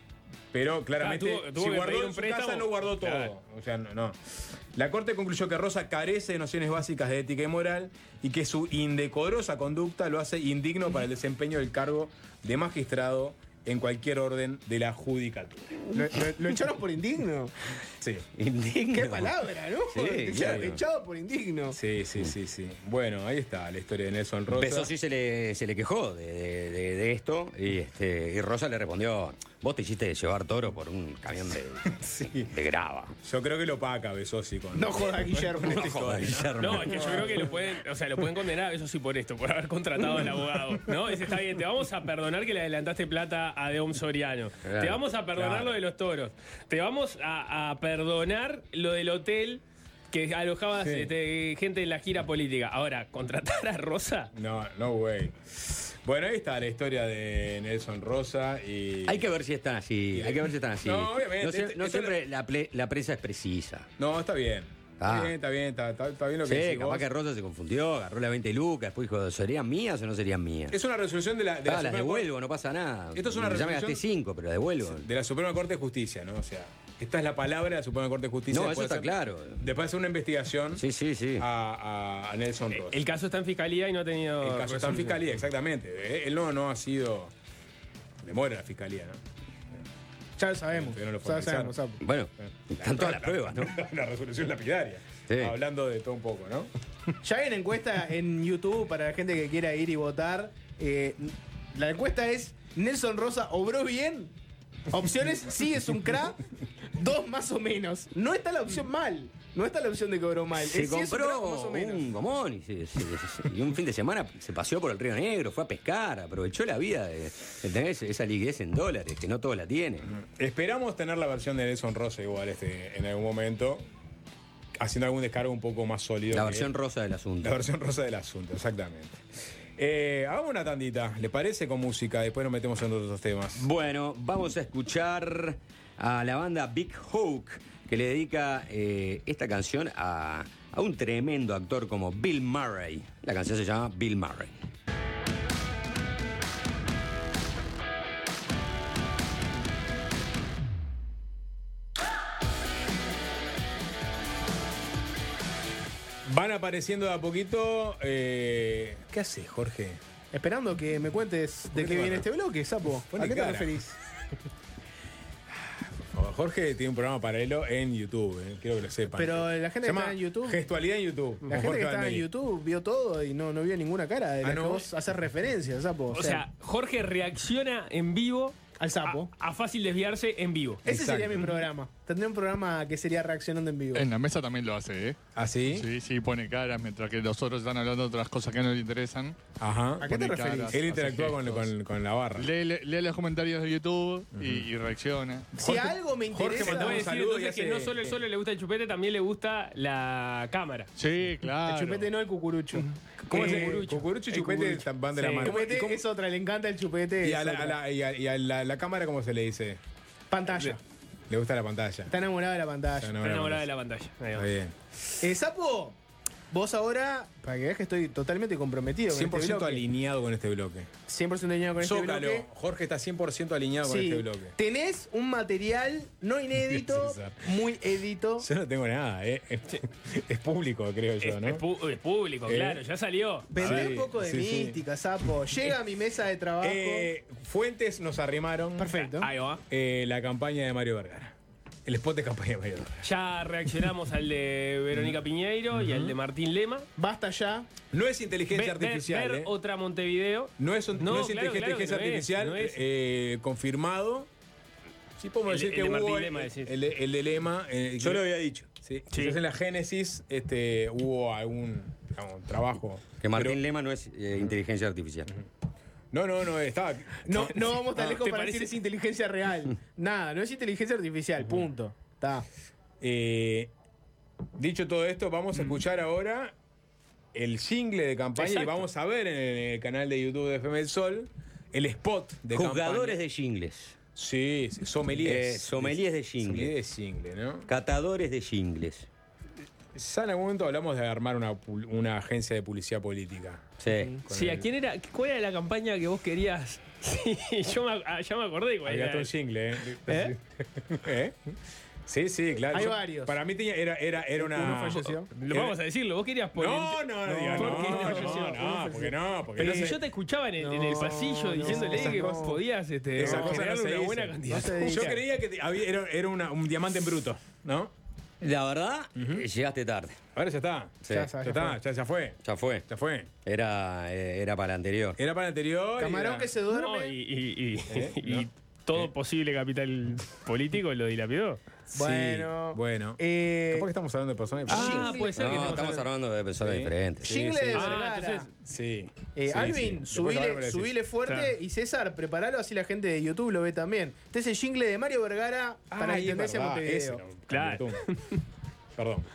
pero claramente, Ah, tuvo- tuvo si que guardó pedir en un su préstamo. casa, no guardó todo. Claro. O sea, no, no. La Corte concluyó que Rosa carece de nociones básicas de ética y moral y que su indecorosa conducta lo hace indigno para el desempeño del cargo de magistrado en cualquier orden de la judicatura. Lo, lo- lo echaron por indigno. Sí. Indigno. Qué palabra, ¿no? Sí, Echa- claro. Echado por indigno. Sí, sí, sí, sí. Bueno, ahí está la historia de Nelson Rosa. Besosi se le, se le quejó de, de- de- de esto y, este, y Rosa le respondió, vos te hiciste llevar toro por un camión de, Sí. de grava. Yo creo que lo paca Besosi con. No jodas, Guillermo. con esta historia. Guillermo. No, es que yo creo que lo pueden, o sea, lo pueden condenar, eso sí, por esto, por haber contratado al abogado. ¿No? Dice, está bien, te vamos a perdonar que le adelantaste plata a Deom Soriano. Claro, te vamos a perdonar claro. lo de los toros. Te vamos a, a perdonar lo del hotel que alojabas Sí. este, gente en la gira política. Ahora, contratar a Rosa. No, no, güey. Bueno, ahí está la historia de Nelson Rosa y. Hay que ver si están así, hay que ver si están así. No, obviamente, No, sie- este- no esto siempre la, ple- la prensa es precisa. No, está bien. Ah. Está bien, está bien, está, está- está bien lo que Sí, decís capaz vos. que Rosa se confundió, agarró las veinte lucas, después dijo, ¿serían mías o no serían mías? Es una resolución de la, de la Ah, las Suprema devuelvo, no pasa nada. Esto es una Ya me resolución- gasté cinco, pero las devuelvo. Corte- de la Suprema Corte de Justicia, ¿no? O sea, esta es la palabra de la Suprema Corte de Justicia. No, después eso de está hacer- claro. Después de hacer una investigación Sí, sí, sí. a, a- a Nelson Rosa. El caso está en fiscalía y no ha tenido. El caso está en resolución. fiscalía, exactamente. Eh, Él no, no ha sido. Demora la fiscalía, ¿no? Ya lo sabemos. Todavía no lo Ya lo formalizaron. sabemos, Sapo. Bueno, están todas las pruebas, ¿no? La resolución lapidaria. Sí. Hablando de todo un poco, ¿no? Ya hay una encuesta en YouTube para la gente que quiera ir y votar. Eh, la encuesta es: ¿Nelson Rosa obró bien? Opciones: sí es un crack. Dos más o menos. No está la opción mal. No está la opción de que obró mal. Se Es sí es un crack, más compró o menos. un gomón y, se- se- se- y un fin de semana se paseó por el Río Negro, fue a pescar, aprovechó la vida de, de tener ese- esa liquidez en dólares, que no todos la tienen. Esperamos tener la versión de Nelson Rosa igual este, en algún momento, haciendo algún descargo un poco más sólido. La que- versión rosa del asunto. La versión rosa del asunto, exactamente. Eh, hagamos una tandita, ¿le parece? Con música, después nos metemos en otros temas. Bueno, vamos a escuchar a la banda Big Hawk, que le dedica eh, esta canción a, a un tremendo actor como Bill Murray. La canción se llama Bill Murray. Van apareciendo de a poquito. Eh, ¿Qué haces, Jorge? Esperando que me cuentes de qué viene este bloque, Sapo. Pone ¿A qué cara. te referís? Jorge tiene un programa paralelo en YouTube, eh, quiero que lo sepan. Pero la gente Se que llama está en YouTube. Gestualidad en YouTube. La con gente Jorge que está en Valmeli. YouTube vio todo y no, no vio ninguna cara de la Ah, que ¿no? vos haces referencia, Sapo. O sea, Jorge reacciona en vivo al Sapo. a, a fácil desviarse en vivo. Ese sería exacto. mi programa. Tendría un programa que sería reaccionando en vivo. En la mesa también lo hace, ¿eh? ¿Ah, sí? Sí, sí, pone caras mientras que los otros están hablando de otras cosas que no le interesan. Ajá. ¿A qué te Pone referís? caras, Él hace interactúa con, gestos. con- con la barra. Lee, lee- lee los comentarios de YouTube y, y reacciona. Si algo me Jorge interesa. Te voy a mandó un decir saludo entonces y que hace- no solo el solo le gusta el chupete, también le gusta la cámara. Sí, claro. El chupete no, el cucurucho. ¿Cómo Eh, es el cucurucho y el chupete cucurucho. van de la Sí. mano? El chupete ¿Y cómo- es otra, le encanta el chupete. y es a, la, otra. a la- y a- y a la- la cámara cómo se le dice? Pantalla. Le gusta la pantalla. Está enamorado de la pantalla. Está Está enamorada de la pantalla. Ahí va. Está bien. Eh, Sapo, vos ahora, para que veas que estoy totalmente comprometido con cien por ciento este bloque. alineado con este bloque. cien por ciento alineado con este Zócalo. bloque. Jorge está cien por ciento alineado con Sí, este bloque. tenés un material no inédito, César. muy edito. Yo no tengo nada, ¿eh? Es, es público, creo yo, Es, ¿no? es pu- es público, Eh. claro, ya salió. Vendé Sí, un poco de sí, sí. mística, Sapo. Llega a mi mesa de trabajo. Eh, fuentes nos arrimaron. Perfecto. Ahí va. eh, la campaña de Mario Vergara. El spot de campaña de Mario Vergara. Ya reaccionamos al de Verónica Piñeiro y al de Martín Lema. Basta ya. No es inteligencia Ver, ver- artificial, ver ¿eh? otra Montevideo. No es, un- No, no es claro, inteligencia claro que no es, artificial no es. eh, confirmado. Sí, podemos El de- decir que el de hubo Martín el, Lema, decís. el, de- el de Lema. eh, Yo que- lo había dicho. Sí, Sí. quizás en la génesis este, hubo algún digamos, trabajo. Que Martín Pero- Lema no es eh, inteligencia artificial. No, no, no, estaba. No, no vamos tan Ah, lejos ¿te para parece? decir es inteligencia real. Nada, no es inteligencia artificial, punto. Está. Eh, dicho todo esto, vamos a escuchar ahora el jingle de campaña y Exacto. vamos a ver en el canal de YouTube de F M del Sol el spot de Jugadores campaña. de jingles. Sí, sí, sommeliers. Eh, sommeliers de jingle. Sommeliers de jingle, ¿no? Catadores de jingles. Ya en algún momento hablamos de armar una, pu- una agencia de publicidad política. Sí. Con Sí, el- ¿a quién era? ¿Cuál era la campaña que vos querías? Sí, yo me, ah, ya me acordé cuál Hay era. gato un jingle, ¿eh? ¿Eh? ¿Eh? Sí, sí, claro. Hay Yo- varios. Para mí tenía, era, era, era una. Uno falleció. Lo vamos a decirlo, vos querías poner. No, no, no, digas, ¿por no, qué no, no? no, Uno no, falleció. porque no, porque Pero no si se- yo te escuchaba en el, en el No, pasillo no, diciéndole esas que vos cosas- podías este, Esas cosas generar no se una dicen. buena No cantidad. se Yo dicen. creía que te- había- era, era una- un diamante en bruto, ¿no? La verdad, eh, llegaste tarde. Ahora ya está. Sí, Ya Ya sabes, está, ya, ya fue. ya fue. Ya fue. Era, eh, era para el anterior. Era para el anterior. y Camarón era- que se duerme. No, y, y- y- ¿Eh? y ¿No? todo ¿Eh? posible capital político lo dilapidó. Sí, Bueno. bueno. Eh, Capaz que estamos hablando de personas Ah, diferentes. puede ser que No, no. estamos hablando de personas Sí. diferentes. Sí, jingle sí, de sí. Ah, Vergara. entonces- Sí. Eh, Sí, Alvin, sí. Después subile, ahora me lo decís. subile fuerte Claro. y César, preparalo así la gente de YouTube lo ve también. Este es el jingle de Mario Vergara para la Ay, es Intendencia de verdad, Montevideo. ese era un Claro. campetón. Perdón.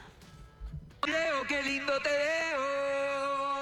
Leo, qué lindo te veo.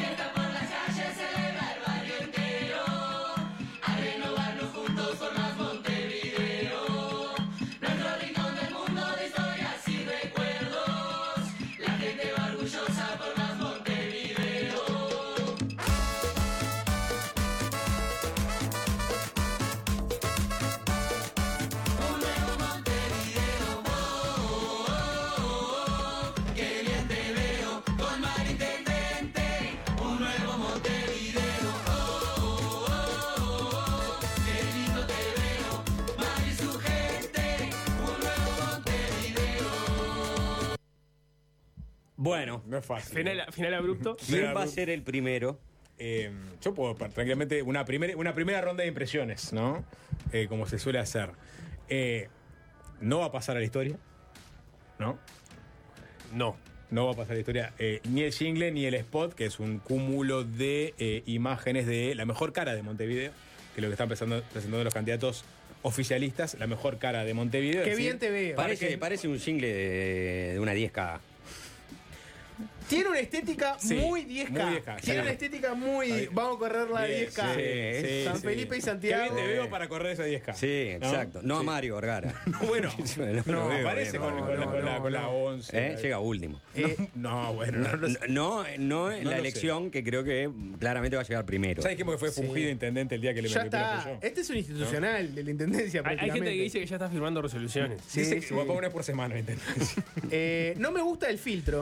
Bueno, No es fácil. Final, final abrupto. ¿quién Mira, va a Ru- ser el primero? Eh, yo puedo pa- tranquilamente una primera, una primera ronda de impresiones, ¿no? Eh, como se suele hacer. Eh, no va a pasar a la historia, ¿no? No. No va a pasar a la historia eh, ni el jingle ni el spot, que es un cúmulo de eh, imágenes de la mejor cara de Montevideo, que es lo que están presentando, presentando los candidatos oficialistas, la mejor cara de Montevideo. Qué es decir, bien te veo. Parece, parece un jingle de, de una diez K. Tiene una estética Sí, muy diez K. muy diez K, Tiene sí. una estética muy. Ahí. Vamos a correr la Bien, diez K. sí, sí, San sí. Felipe y Qué Santiago. bien te veo para correr esa diez K. Sí, ¿no? exacto. No a Sí. Mario Vergara. Bueno, No lo no, veo aparece bien, con, no, con la, no, con la- no, con la no. once. ¿Eh? Llega último. Eh, No, bueno, no, No, lo sé. no, no en No la lo sé. elección que creo que claramente va a llegar primero. ¿Sabes quién fue fungido intendente el día que le ya metió el está. apoyo? Este es un institucional de la intendencia. Hay, hay gente que prácticamente. dice que ya está firmando resoluciones. Sí, Dice sí. que va a poner por semana intendencia. Eh, no me gusta el filtro.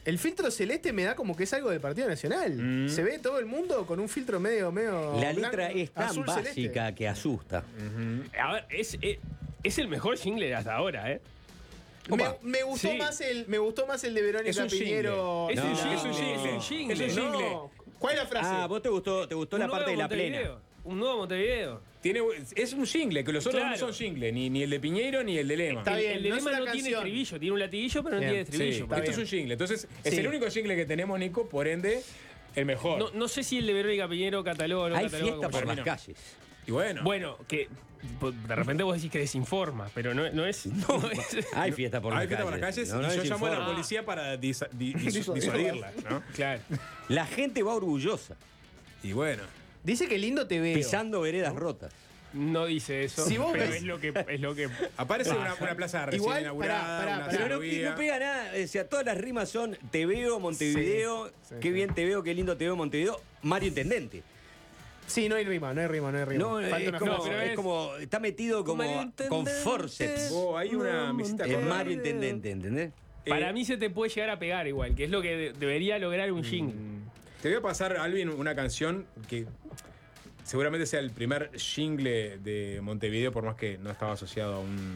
El filtro celeste me da como que es algo del Partido Nacional. Mm. Se ve todo el mundo con un filtro medio, medio. La blanco, letra es tan azul básica celeste. que asusta. A ver, es, es, es el mejor jingle hasta ahora, ¿eh? Me, Opa. me gustó Sí. más el, me gustó más el de Verónica Es un Piñero. Es No. un jingle, Es un jingle, es un jingle. es un jingle. No. ¿Cuál es la frase? Ah, vos te gustó, te gustó Un la parte de nuevo la plena. Montevideo, Un nuevo Montevideo. Tiene, es un jingle, que los otros Claro. no son jingle, ni, ni el de Piñeiro ni el de Lema. Está El, bien, el de no es Lema una no tiene canción. estribillo, tiene un latiguillo, pero no Bien, tiene Sí, estribillo. esto bien. es un jingle. Entonces, es Sí. el único jingle que tenemos, Nico, por ende, el mejor. No, no sé si el de Verónica Piñero cataloga o no Hay cataloga fiesta como por para las mí no. calles. Y bueno, Bueno, que de repente vos decís que desinforma, pero no, no es. No, es Hay fiesta por hay las fiesta calles. por las calles No, no y yo es llamo a la informe. policía para disa- di- dis- Disuadirla. disuadirla, ¿no? claro. La gente va orgullosa, Y bueno. Dice que lindo te veo. pisando veredas rotas. No dice eso, Si vos pero ves- es lo que es lo que Aparece una, una plaza recién Igual, inaugurada, pará, pará, una pará. Pero no, ciclovía. no pega nada. O sea, todas las rimas son te veo, Montevideo, Sí, sí, qué sí. bien te veo, qué lindo te veo, Montevideo, Mario Intendente. Sí, no hay rima, no hay rima, no hay rima. No, Falta es una como, frase. pero es es- como- está metido como Mario con Intendente. forceps. Oh, hay una visita Es con Mario Intendente, ¿entendés? para Eh, mí se te puede llegar a pegar igual, que es lo que de- debería lograr un jingle. Te voy a pasar, Alvin, una canción que seguramente sea el primer jingle de Montevideo, por más que no estaba asociado a un,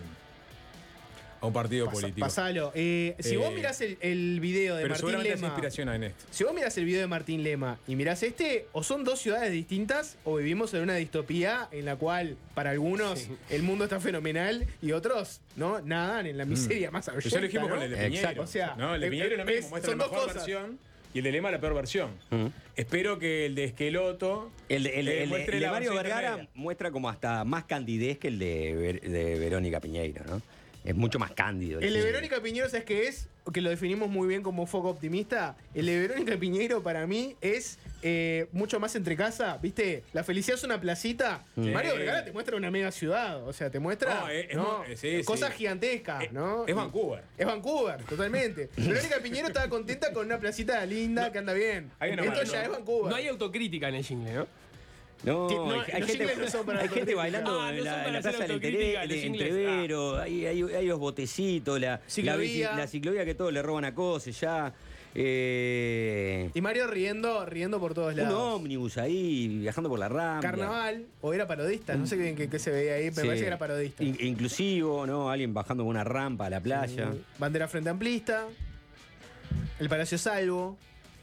a un partido Pasa- político. pasalo. Eh, si Eh, vos mirás el, el video de Pero Martín seguramente hace Lema. inspiración en esto. Si vos mirás el video de Martín Lema y mirás este, o son dos ciudades distintas, o vivimos en una distopía en la cual, para algunos, Sí. el mundo está fenomenal y otros, ¿no? Nadan en la miseria más Pero abyecta, ya lo dijimos ¿no? con el de Exacto. Piñeiro. O sea, no, el de eh, Piñeiro eh, no mismo, es- muestra son la dos mejor cosas. versión y el de Lema la peor versión. Mm. Espero que el de Esqueloto El, de- el, eh, el- muestre el de la Mario versión Vergara intermedia. muestra como hasta más candidez que el de, Ver- de Verónica Piñeiro, ¿no? Es mucho más cándido. El de sí. Verónica Piñeiro, ¿sabes qué es? Que lo definimos muy bien como foco optimista. El de Verónica Piñeiro para mí es eh, mucho más entre casa, ¿viste? La felicidad es una placita. Sí. Mario Vergara te muestra una mega ciudad, o sea, te muestra No, es- es ¿no? muy- sí, cosas sí. gigantescas, Es- ¿no? es Vancouver. Es Vancouver, totalmente. Verónica Piñeiro estaba contenta con una placita linda que anda bien. Hay una Esto mano, ya ¿no? es Vancouver. No hay autocrítica en el jingle, ¿no? No, Ti- no, hay, los hay gente, jingles no son para hay la gente autocrítica. bailando Ah, no en son la, para en la hacer plaza del autocrítica, Entreve- los del jingles. Entrevero, hay, hay, hay los botecitos, la, la, Ciclovía. bici- la ciclovía que todos le roban a cosas ya. Eh, Y Mario riendo, riendo por todos un lados. ómnibus ahí, viajando por la rambla. Carnaval, o era parodista, no sé bien qué, qué se veía ahí, pero Sí. parece que era parodista. In- inclusivo, ¿no? Alguien bajando con una rampa a la playa. Sí. Bandera Frente Amplista, el Palacio Salvo,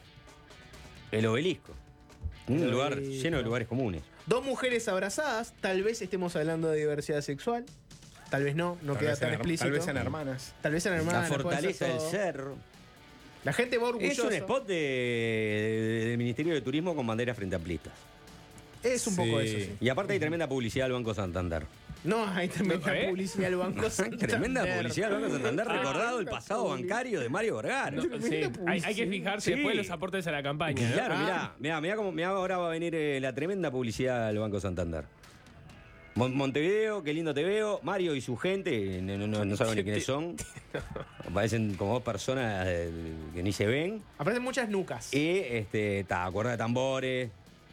El obelisco. Un El lugar obelisco. lleno de lugares comunes. dos mujeres abrazadas, tal vez estemos hablando de diversidad sexual, tal vez no, no Tal queda vez tan sean her- explícito. Tal vez sean hermanas. Tal vez sean La hermanas. puede fortaleza ser del todo. cerro. La gente va Es orgullosa. un spot de- de- del Ministerio de Turismo con banderas frente amplistas. Es un poco Sí. eso, sí. Y aparte hay tremenda publicidad del Banco Santander. No, hay tremenda ¿Eh? publicidad del Banco Hay Santander. tremenda publicidad del Banco Santander, Ah, recordado el la pasado publicidad. bancario de Mario Vergara. No, Tremenda sí, hay, hay publicidad. que fijarse Sí. después los aportes a la campaña. ¿no? Claro, Ah. mirá, mirá, mirá cómo mirá, ahora va a venir eh, la tremenda publicidad del Banco Santander. Mon- Montevideo, qué lindo te veo. Mario y su gente, no, no, no, no saben ni quiénes son. Parecen como dos personas eh, que ni se ven. Aparecen muchas nucas. Y este, ta, cuerda de tambores.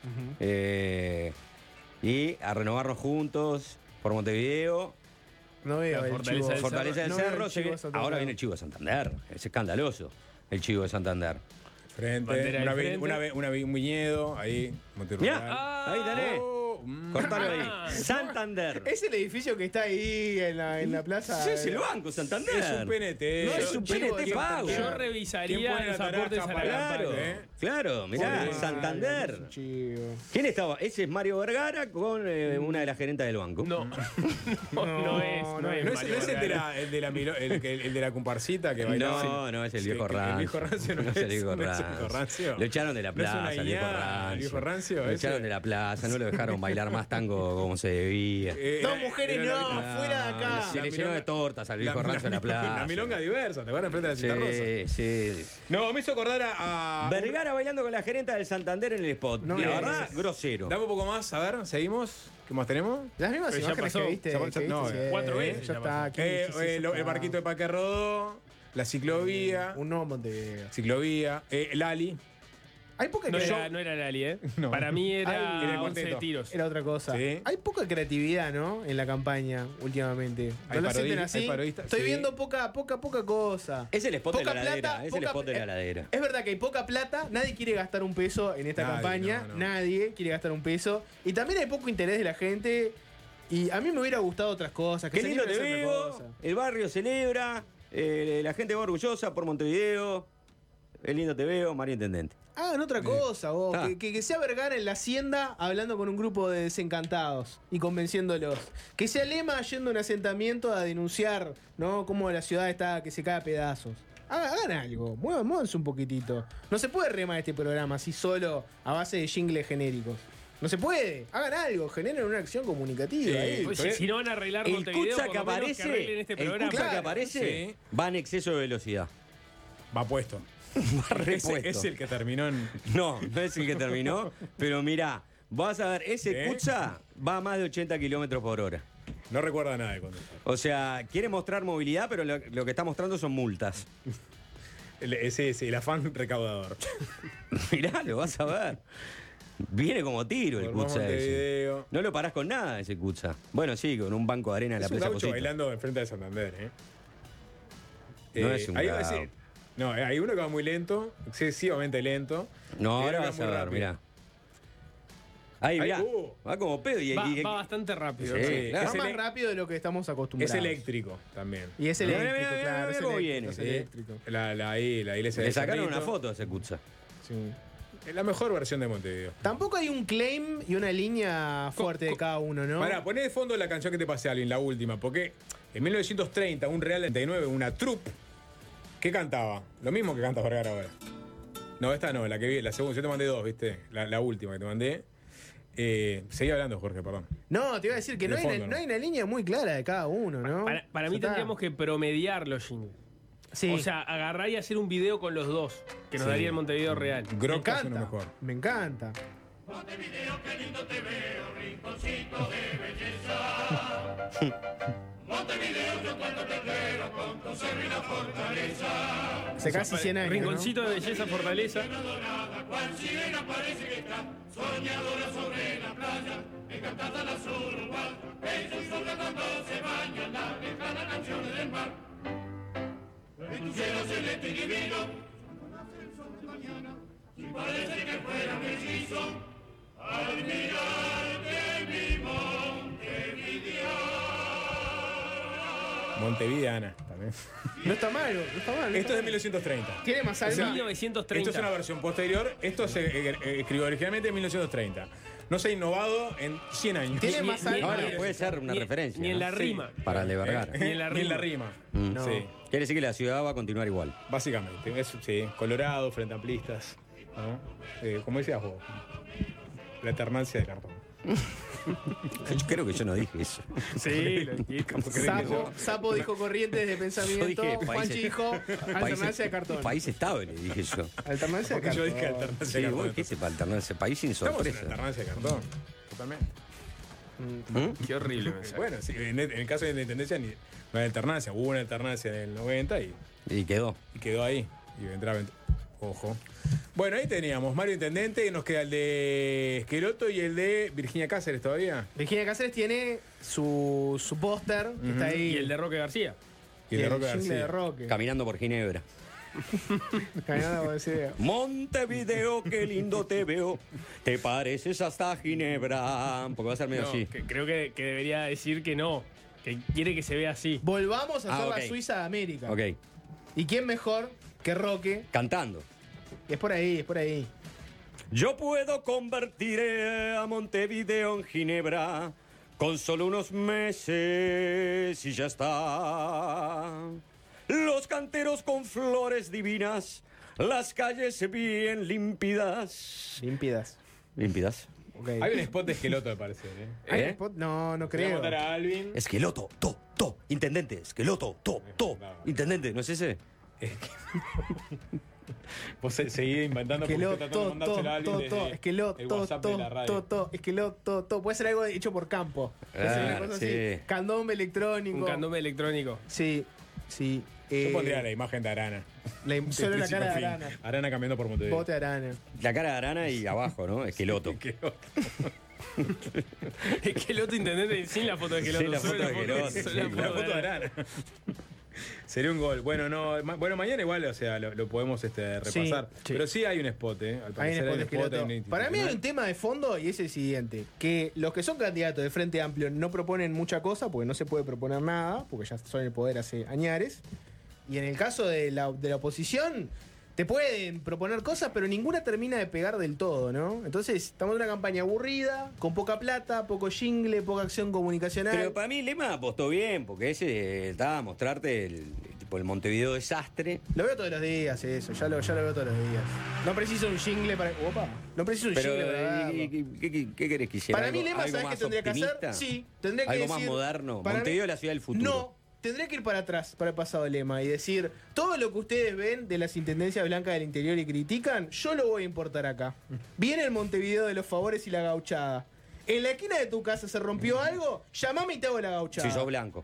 eh, y a renovarnos juntos por Montevideo. No veo La el fortaleza chivo. del Fortaleza del No veo el Cerro. se chivo ve- Santander. ahora viene el chivo de Santander. Es escandaloso el chivo de Santander. Frente, Bandera una, del vi- frente. una, vi- una vi- un viñedo, ahí, Monterrural. Mirá, ahí tenés. Oh, mm. Cortalo Ah. ahí. Santander. Es el edificio que está ahí en la, en la plaza. Sí, es el Banco Santander. Es un P N T. No, es un chivo P N T de pago. Santander. Yo ¿Quién revisaría pone los la aportes a la taraja para- Claro, campaña. ¿eh? claro, mirá, Ay, Santander. es un chivo. ¿Quién estaba? Ese es Mario Vergara con eh, una de las gerentes del banco. No, no, no es. No, no es, es. ¿No es, Mario no es el, de Vergara. la, el, de la, milo- el, que- el de la comparsita que bailaba? No, no, es el Sí, viejo que- rancio. El viejo rancio no, No es el viejo no es el rancio. viejo rancio. Lo echaron de la ¿No es una plaza, el viejo guiñada, rancio. el viejo rancio, Lo ese? echaron de la plaza, no lo dejaron bailar más tango como se debía. Eh, Dos era- mujeres, era no, la- fuera de acá. Se le llenó de tortas al viejo rancio en la plaza. La milonga diversa, te van enfrente de la cita rosa. Sí, sí. No, me hizo acordar a. a Vergara bailando con la gerenta del Santander en el spot. No la me verdad, digas. grosero. Dame un poco más, a ver, seguimos. ¿Qué más tenemos? Las mismas Pero ya imágenes pasó. que viste. Ya- que ya- viste, no, sí, cuatro veces Ya ya está. pasó. aquí, Eh, sí, sí, eh, ya lo- el está. barquito de Paque Rodó, la ciclovía. Un nuevo Montevideo. Ciclovía. Eh, Lali. Hay poca No creatividad. era, no era Lali, ¿eh? No. Para mí Ay, era era el once cuarteto. tiros. Era otra cosa. Sí. Hay poca creatividad, ¿no? En la campaña últimamente. Hay ¿No lo parodi- sienten hay así? parodistas, Estoy sí. viendo poca, poca, poca cosa. Es el spot de Poca la heladera. plata, Es el poca- spot de la eh, heladera. Es verdad que hay poca plata, nadie quiere gastar un peso en esta Nadie, campaña, no, no. nadie quiere gastar un peso. Y también hay poco interés de la gente. Y a mí me hubiera gustado otras cosas. Que Qué se lindo animen te a hacer veo. otra cosa. El barrio celebra. eh, la gente va orgullosa por Montevideo. Qué lindo te veo, Mario Intendente. Hagan otra cosa, vos. Está. Que, que- que sea Vergara en la hacienda hablando con un grupo de desencantados y convenciéndolos. Que sea Lema yendo a un asentamiento a denunciar, ¿no? Cómo la ciudad está que se cae a pedazos. Hagan, hagan algo, muevan, muévanse un poquitito. No se puede remar este programa así solo a base de jingles genéricos. No se puede. Hagan algo, generen una acción comunicativa. Sí. ahí. Pues, si, si no van a arreglar El Montevideo, Cucha por que lo menos aparece, arreglen este el programa. Cucha que Claro, aparece sí. va en exceso de velocidad. Va puesto. Va repuesto. Ese es el que terminó en. No, no es el que terminó, pero mirá, vas a ver, ese ¿Eh? Cucha va a más de ochenta kilómetros por hora. No recuerda nada de conductor. O sea, quiere mostrar movilidad, pero lo, lo que está mostrando son multas. El- Ese es el afán recaudador. Mirá, lo vas a ver. Viene como tiro el Por más Cucha ese. Montevideo. No lo parás con nada ese Cucha. Bueno, sí, con un banco de arena en la Es un presa gaucho Posito. bailando enfrente de Santander, ¿eh? No Eh, es un hay, gaucho. sí, no, hay uno que va muy lento, excesivamente lento. No, y ahora otro que vas va a muy ver, rápido. mirá. Ahí, Ahí, mirá. uh. Va como pedo y, Va, y- va bastante rápido. Sí, Sí. claro. Va es más ele- rápido de lo que estamos Es acostumbrados. eléctrico también. Y es Mirá, eléctrico, mirá, mirá, claro. mirá es cómo eléctrico, viene. es Sí. eléctrico. La, la, ahí, la iglesia Le de sacaron Cerrito. una foto a ese Cucha. Sí. Es la mejor versión de Montevideo. Tampoco hay un claim y una línea fuerte de cada uno, ¿no? Pará, poné de fondo la canción que te pasé, Alvin, la última, porque en mil novecientos treinta, un Real treinta y nueve, una troupe, ¿qué cantaba? Lo mismo que canta Vergara ahora. No, esta no, la que vi, la segunda, yo te mandé dos, ¿viste? La, la última que te mandé. Eh, seguí hablando, Jorge, perdón. No, te iba a decir que De no hay, fondo, una, ¿no? no hay una línea muy clara de cada uno, ¿no? Para, para mí Ya está. tendríamos que promediar los jingles. Sí. O sea, agarrar y hacer un video con los dos, que nos Sí. daría el Montevideo real. me Grocas uno encanta. mejor. Me encanta. Hace casi cien años, ¿no? Rinconcito de belleza, fortaleza. Montevideana también. No está mal, no está mal. no Esto está es de mal. mil novecientos treinta. Tiene más alma. mil novecientos Esto treinta. es una versión posterior. Esto se eh, eh, escribió originalmente en mil novecientos treinta. No se ha innovado en cien años. Tiene Ni- más ni- alma. Ahora puede ser una Ni- referencia. Ni en ¿no? la rima. Para el de Vergara. Eh, Ni en la Ni en la rima. rima. Mm. Sí, Quiere decir que la ciudad va a continuar igual. básicamente. Es, sí, Colorado, frente amplistas. ¿No? Eh, como decías vos, la alternancia de cartón. Yo creo que yo no dije eso. Sí, lo dijiste. Sapo, Sapo dijo corrientes de Yo pensamiento. dije Juanchi países- dijo alternancia de cartón. País estable, dije yo. Alternancia de Porque yo cartón. dije alternancia Sí, de vos cartón. qué sepa alternancia. País sin Estamos en la sorpresa. alternancia de cartón. Totalmente. ¿Mm? Qué horrible mensaje. Bueno, sí, en, en el caso de la intendencia ni- no hay alternancia. Hubo una alternancia en el noventa y, Y quedó. y quedó ahí. Y vendrá. vent- Ojo. Bueno, ahí teníamos Mario Intendente, nos queda el de Esqueloto y el de Virginia Cáceres todavía. Virginia Cáceres tiene su, su póster que está ahí. Y el de Roque García. Y el de Roque jingle García. de Roque. Caminando por Ginebra. Caminando por ese- Montevideo, qué lindo te veo. Te pareces hasta Ginebra. Porque va a ser medio No, así. que creo que, que debería decir que no. Que quiere que se vea así. Volvamos a Ah, hacer ok. la Suiza de América. Ok. ¿Y quién mejor que Roque? Cantando. Es por ahí, es por ahí. Yo puedo convertir a Montevideo en Ginebra con solo unos meses y ya está. Los canteros con flores divinas, las calles bien límpidas. Límpidas. ¿Límpidas? Ok. Hay un spot de Esqueloto, me parece. ¿eh? ¿Hay ¿Eh? spot? No, no Voy a creo. mandar a Alvin. Esqueloto, to, to, intendente, esqueloto, to, to, intendente, ¿no es ese? Vos se- seguí inventando porque Esquelot, estoy tratando de to, mandárselo a to, Alvin to, desde to, esquelot, el to, WhatsApp de la to, radio. to, to, esquelot, to, to. Puede ser algo hecho por campo. Puede ser una Ah, cosa sí. así. Candombe electrónico. Un candombe electrónico. Sí, sí. Eh, Yo pondría la imagen de Arana. la, solo la Principio cara a de fin. Arana. Arana cambiando por Montevideo. Bote Arana. La cara de Arana y abajo, ¿no? Esqueloto. Es que el otro intendente sin la foto de Esqueloto. Sin la solo foto de Esqueloto, solo sí, la La foto foto de Arana. Arana. Sería un gol. Bueno, no, ma- bueno, mañana igual, o sea, lo, lo podemos este, repasar. Sí, sí. Pero sí hay un spot, ¿eh? Al Hay un parecer spot de hay Esqueloto. hay un Para mí hay un institucional. tema de fondo y es el siguiente: que los que son candidatos de Frente Amplio no proponen mucha cosa porque no se puede proponer nada, porque ya son en el poder hace añares. Y en el caso de la, de la oposición, te pueden proponer cosas, pero ninguna termina de pegar del todo, ¿no? Entonces, estamos en una campaña aburrida, con poca plata, poco jingle, poca acción comunicacional. Pero para mí Lema apostó bien, porque ese estaba a mostrarte el, tipo el Montevideo desastre. Lo veo todos los días, eso, ya lo, ya lo veo todos los días. No preciso un jingle para. Opa, no preciso un Pero, jingle para. ¿qué, verlo. qué, qué- qué- qué querés que hiciera? Para mí, ¿Algo- Lema, algo ¿sabes qué más tendría que optimista? hacer? Sí, tendría que Algo decir. más moderno. para Montevideo mí- es la ciudad del futuro. No, tendría que ir para atrás, para el pasado Lema, y decir: todo lo que ustedes ven de las intendencias blancas del interior y critican, yo lo voy a importar acá. Viene el Montevideo de los favores y la gauchada. En la esquina de tu casa se rompió algo, llamame y te hago la gauchada. Si sos blanco.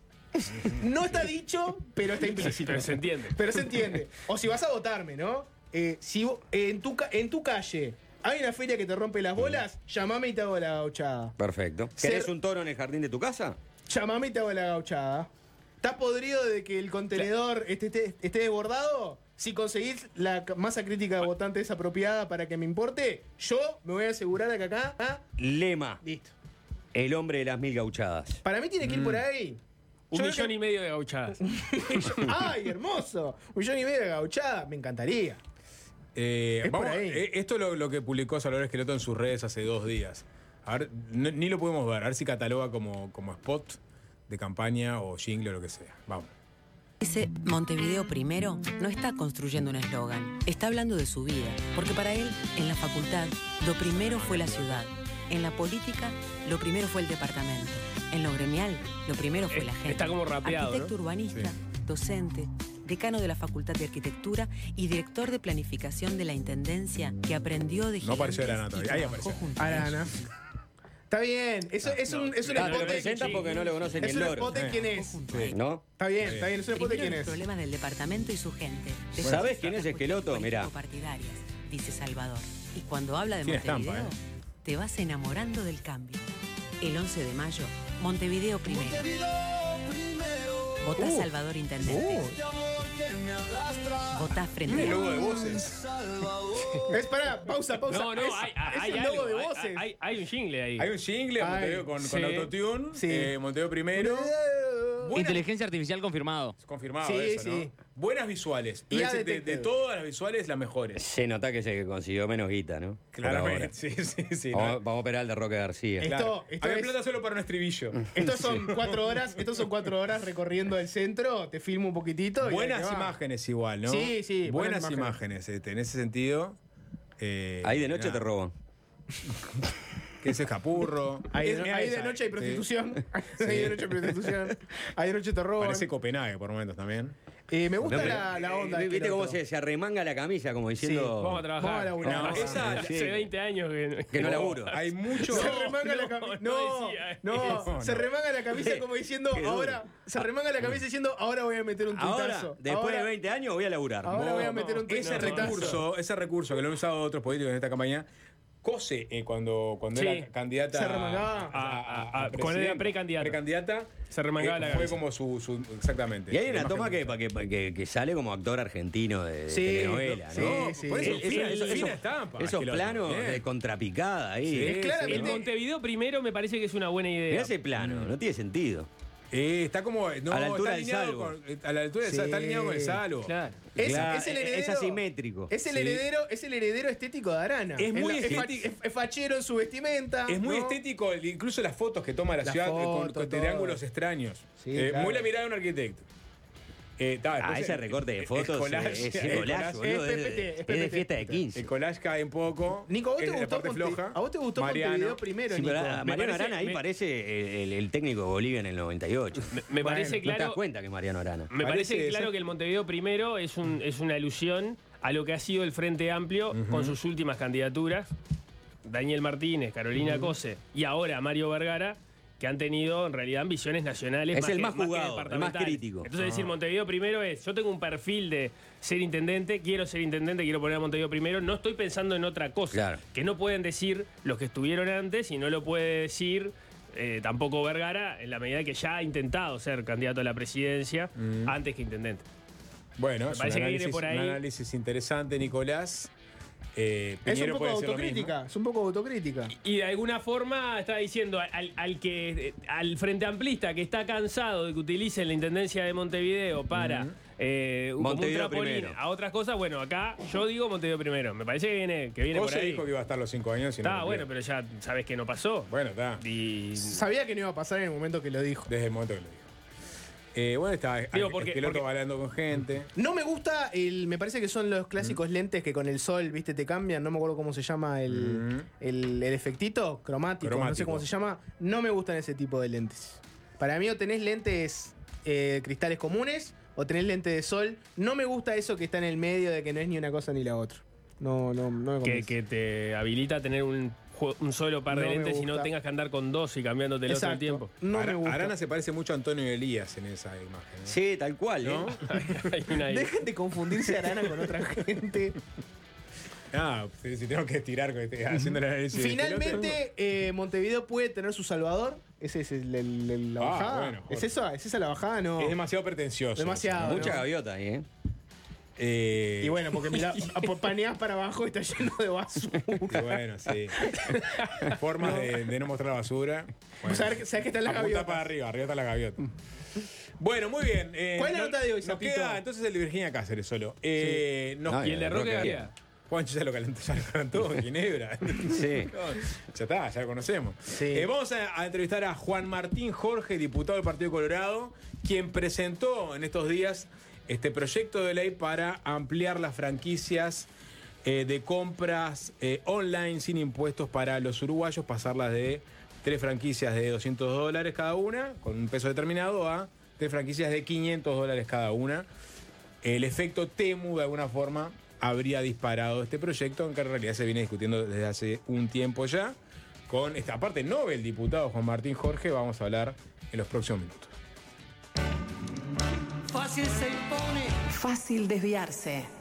No está dicho, pero está implícito. Pero se entiende. Pero se entiende. O si vas a votarme, ¿no? Eh, si vo- eh, en, tu, ca- en tu calle hay una feria que te rompe las bolas, llamame y te hago la gauchada. Perfecto. Ser- ¿Querés un toro en el jardín de tu casa? Llamame y te hago la gauchada. ¿Estás podrido de que el contenedor esté, esté, esté desbordado? Si conseguís la ca- masa crítica de votantes apropiada para que me importe, yo me voy a asegurar de que acá. ah, Lema, listo. el hombre de las mil gauchadas. Para mí tiene que ir por ahí. Un Yo creo millón que- y medio de gauchadas. ¡Ay, hermoso! Un millón y medio de gauchada, me encantaría. Eh, Es por vamos, ahí. eh, esto es lo, lo que publicó Salvador Esqueloto en sus redes hace dos días. A ver, no- ni lo pudimos ver. A ver si cataloga como, como spot de campaña o jingle o lo que sea. Vamos. Ese Montevideo primero no está construyendo un eslogan, está hablando de su vida, porque para él, en la facultad, lo primero fue la ciudad, en la política, lo primero fue el departamento, en lo gremial, lo primero fue Eh, la gente. está como rapeado, Arquitecto ¿no? urbanista, Sí. docente, decano de la Facultad de Arquitectura y director de planificación de la Intendencia que aprendió de No apareció gigantes Arana y todavía. Ahí trabajó apareció. junto a Arana. ellos. Está bien, eso es un, es un Ah, no spot lo de- presentan porque no lo conocen ni Es el un loro. spot de quién es. Sí. ¿No? Está bien, está bien, es un spot de Primero quién los es. problemas del departamento y su gente. ¿Sabés quién es Esqueloto? Mirá. Partidarias, dice Salvador. Y cuando habla de Tiene Montevideo, estampa, ¿eh? te vas enamorando del cambio. El once de mayo, Montevideo primero. Votá Uh. Salvador Intendente. Votá Frente Tiene Amplio. logo de voces. Es para, pausa, pausa. No, no, es, hay, es hay el algo. logo de hay- voces. Hay, hay un jingle ahí. Hay un jingle Ay, Montevideo con, sí. con autotune. Sí. Eh, Montevideo primero. Buena- Inteligencia artificial confirmado. Confirmado Sí, eso, ¿no? sí. Buenas visuales. Y De, a de- de detected. todas las visuales, las mejores. Se nota que es el que consiguió menos guita, ¿no? Por ahora. Claramente. Sí, sí, sí. Vamos, ¿no? vamos a operar al de Roque García. Eh, Claro. Esto- esto Había es- plata solo para un estribillo. Estos son cuatro horas, estos son cuatro horas recorriendo el centro, te filmo un poquitito. y Buenas ahí te va. imágenes igual, ¿no? Sí, sí, Buenas, buenas imágenes. este, en ese sentido. eh, Ahí de noche nada. te roban. Que ese capurro. Ahí, Es- de, mirá ahí de esa, noche hay sí. prostitución. Ahí de noche hay prostitución. Ahí de noche te roban. Parece Copenhague por momentos también. Eh, me gusta No, pero, la, la eh, onda. de ¿Viste cómo Esqueloto. se, se arremanga la camisa como diciendo Vamos a trabajar. Vamos a laburar. No, esa- hace sí. veinte años que, que no laburo? Hay mucho. Se remanga la no, camisa. no No, decía no, eso. se remanga la camisa como diciendo, Qué duro. ahora, se remanga la camisa diciendo, ahora voy a meter un Ahora, tuitazo. después Ahora- de veinte años, voy a laburar. Ahora voy a Vos, meter un ese tuitazo. recurso, ese recurso que lo han usado otros políticos en esta campaña, Cose, eh, cuando, cuando Sí. era candidata Se remangaba. a- a- A- a- a cuando era presidenta, precandidata. precandidata, Se remangaba eh, la fue camisa. como su, su- exactamente. Y hay una la toma que, imagen. que, que, que sale como actor argentino de, de Sí, telenovela, sí, ¿no? sí. Por eso, Es- fina, esos- fina esos- estampa, Esos Esqueloto, planos bien. de contrapicada ahí. Sí, Es sí. claramente- El Montevideo primero me parece que es una buena idea. Mirá ese plano, no tiene sentido. Eh, está como. No, A la altura está del alineado salvo. con- eh, a la altura del Sí. salvo. Está alineado con el salvo. Claro. Es, Claro, es el es heredero. asimétrico. Es el Sí. heredero, es el heredero estético de Arana. Es muy la- fa- estético. es- es fachero en su vestimenta. Es muy ¿no? estético, incluso las fotos que toma la Las ciudad eh, con, fotos, con- de todo. ángulos extraños. Sí, Eh, claro. Muy la mirada de un arquitecto. Eh, ta, Ah, después ese el- recorte de el- fotos el collage, es, es el collage, collage, boludo, es es, P P T, de- es es P P de T. fiesta de quince. El collage cae un poco. Nico, ¿a vos te es la gustó, parte Monte- floja. ¿a vos te gustó Mariano. Montevideo primero, Sí, Nico? pero a Me Mariano parece- Arana ahí me- parece el, el técnico de Bolivia en el noventa y ocho. Me, me Bueno, parece No te das claro. cuenta que es Mariano Arana. Me parece Parece claro ese- que el Montevideo primero es, un, es una alusión a lo que ha sido el Frente Amplio con sus últimas candidaturas. Daniel Martínez, Carolina Cose y ahora Mario Vergara. que han tenido en realidad ambiciones nacionales. Es más el que- más que jugado, el más departamentales. crítico. Entonces decir Montevideo primero es, yo tengo un perfil de ser intendente, quiero ser intendente, quiero poner a Montevideo primero, no estoy pensando en otra cosa. Claro. Que no pueden decir los que estuvieron antes y no lo puede decir eh, tampoco Vergara en la medida que ya ha intentado ser candidato a la presidencia antes que intendente. Bueno, Me es un parece que viene análisis, por ahí. un análisis interesante, Nicolás. Eh, Es un Piñero poco puede hacer lo autocrítica, mismo. es un poco autocrítica. Y de alguna forma está diciendo al, al que al Frente Amplista que está cansado de que utilicen la Intendencia de Montevideo para eh, como un Montevideo trampolín primero. a otras cosas, bueno, acá yo digo Montevideo primero. Me parece que viene, que viene por José ahí. dijo que iba a estar los cinco años y no Está cumplió. bueno, pero ya sabes que no pasó. Bueno, está. Y Sabía que no iba a pasar en el momento que lo dijo. Desde el momento que lo dijo. Eh, bueno, está Digo, porque- Esqueloto porque- hablando con gente. No me gusta, el, me parece que son los clásicos lentes que con el sol, viste, te cambian. No me acuerdo cómo se llama el, Mm. el, el efectito cromático, no sé Cromático. cómo se llama. No me gustan ese tipo de lentes. Para mí o tenés lentes eh, cristales comunes o tenés lentes de sol. No me gusta eso que está en el medio de que no es ni una cosa ni la otra. No, no, no me que, convence. que te habilita a tener un, ju- un solo par de No me lentes y no gusta. tengas que andar con dos y cambiándote el otro el Exacto. tiempo. No Ara- me gusta. Arana se parece mucho a Antonio Elías en esa imagen. ¿no? Sí, tal cual, ¿eh? ¿No? Hay una ahí. Dejen de confundirse Arana con otra gente. Ah, si, si tengo que estirar con este- haciendo el análisis. de Esqueloto. Finalmente, eh, Montevideo puede tener su Salvador. Ese es el, el- el- la Ah, bajada. bueno, ¿Es Jorge. eso? ¿Es esa la bajada? No. Es demasiado pretencioso. Demasiado. Mucha ¿no? gaviota ahí, ¿eh? Eh, Y bueno, porque mira, paneás para abajo y está lleno de basura. y bueno, sí. Formas De, de no mostrar basura. Bueno, ¿Sabes, sabes que está en la apunta gaviota? para arriba, arriba está la gaviota. Bueno, muy bien. eh, ¿Cuál es la no- nota de hoy, Nos Zapito? queda entonces el de Virginia Cáceres solo. Eh, nos- No, Y el de Roque Roque Gabriel. Juancho ya lo calentó, ya lo calentó en Ginebra. Sí. Ya está, ya lo conocemos. Sí. Eh, vamos a, a entrevistar a Juan Martín Jorge, diputado del Partido Colorado, quien presentó en estos días este proyecto de ley para ampliar las franquicias eh, de compras eh, online sin impuestos para los uruguayos, pasarlas de tres franquicias de doscientos dólares cada una, con un peso determinado, a tres franquicias de quinientos dólares cada una. El efecto Temu, de alguna forma, habría disparado este proyecto, aunque en realidad se viene discutiendo desde hace un tiempo ya. Con esta parte Nobel, diputado Juan Martín Jorge, vamos a hablar en los próximos minutos. Fácil se impone. Fácil desviarse.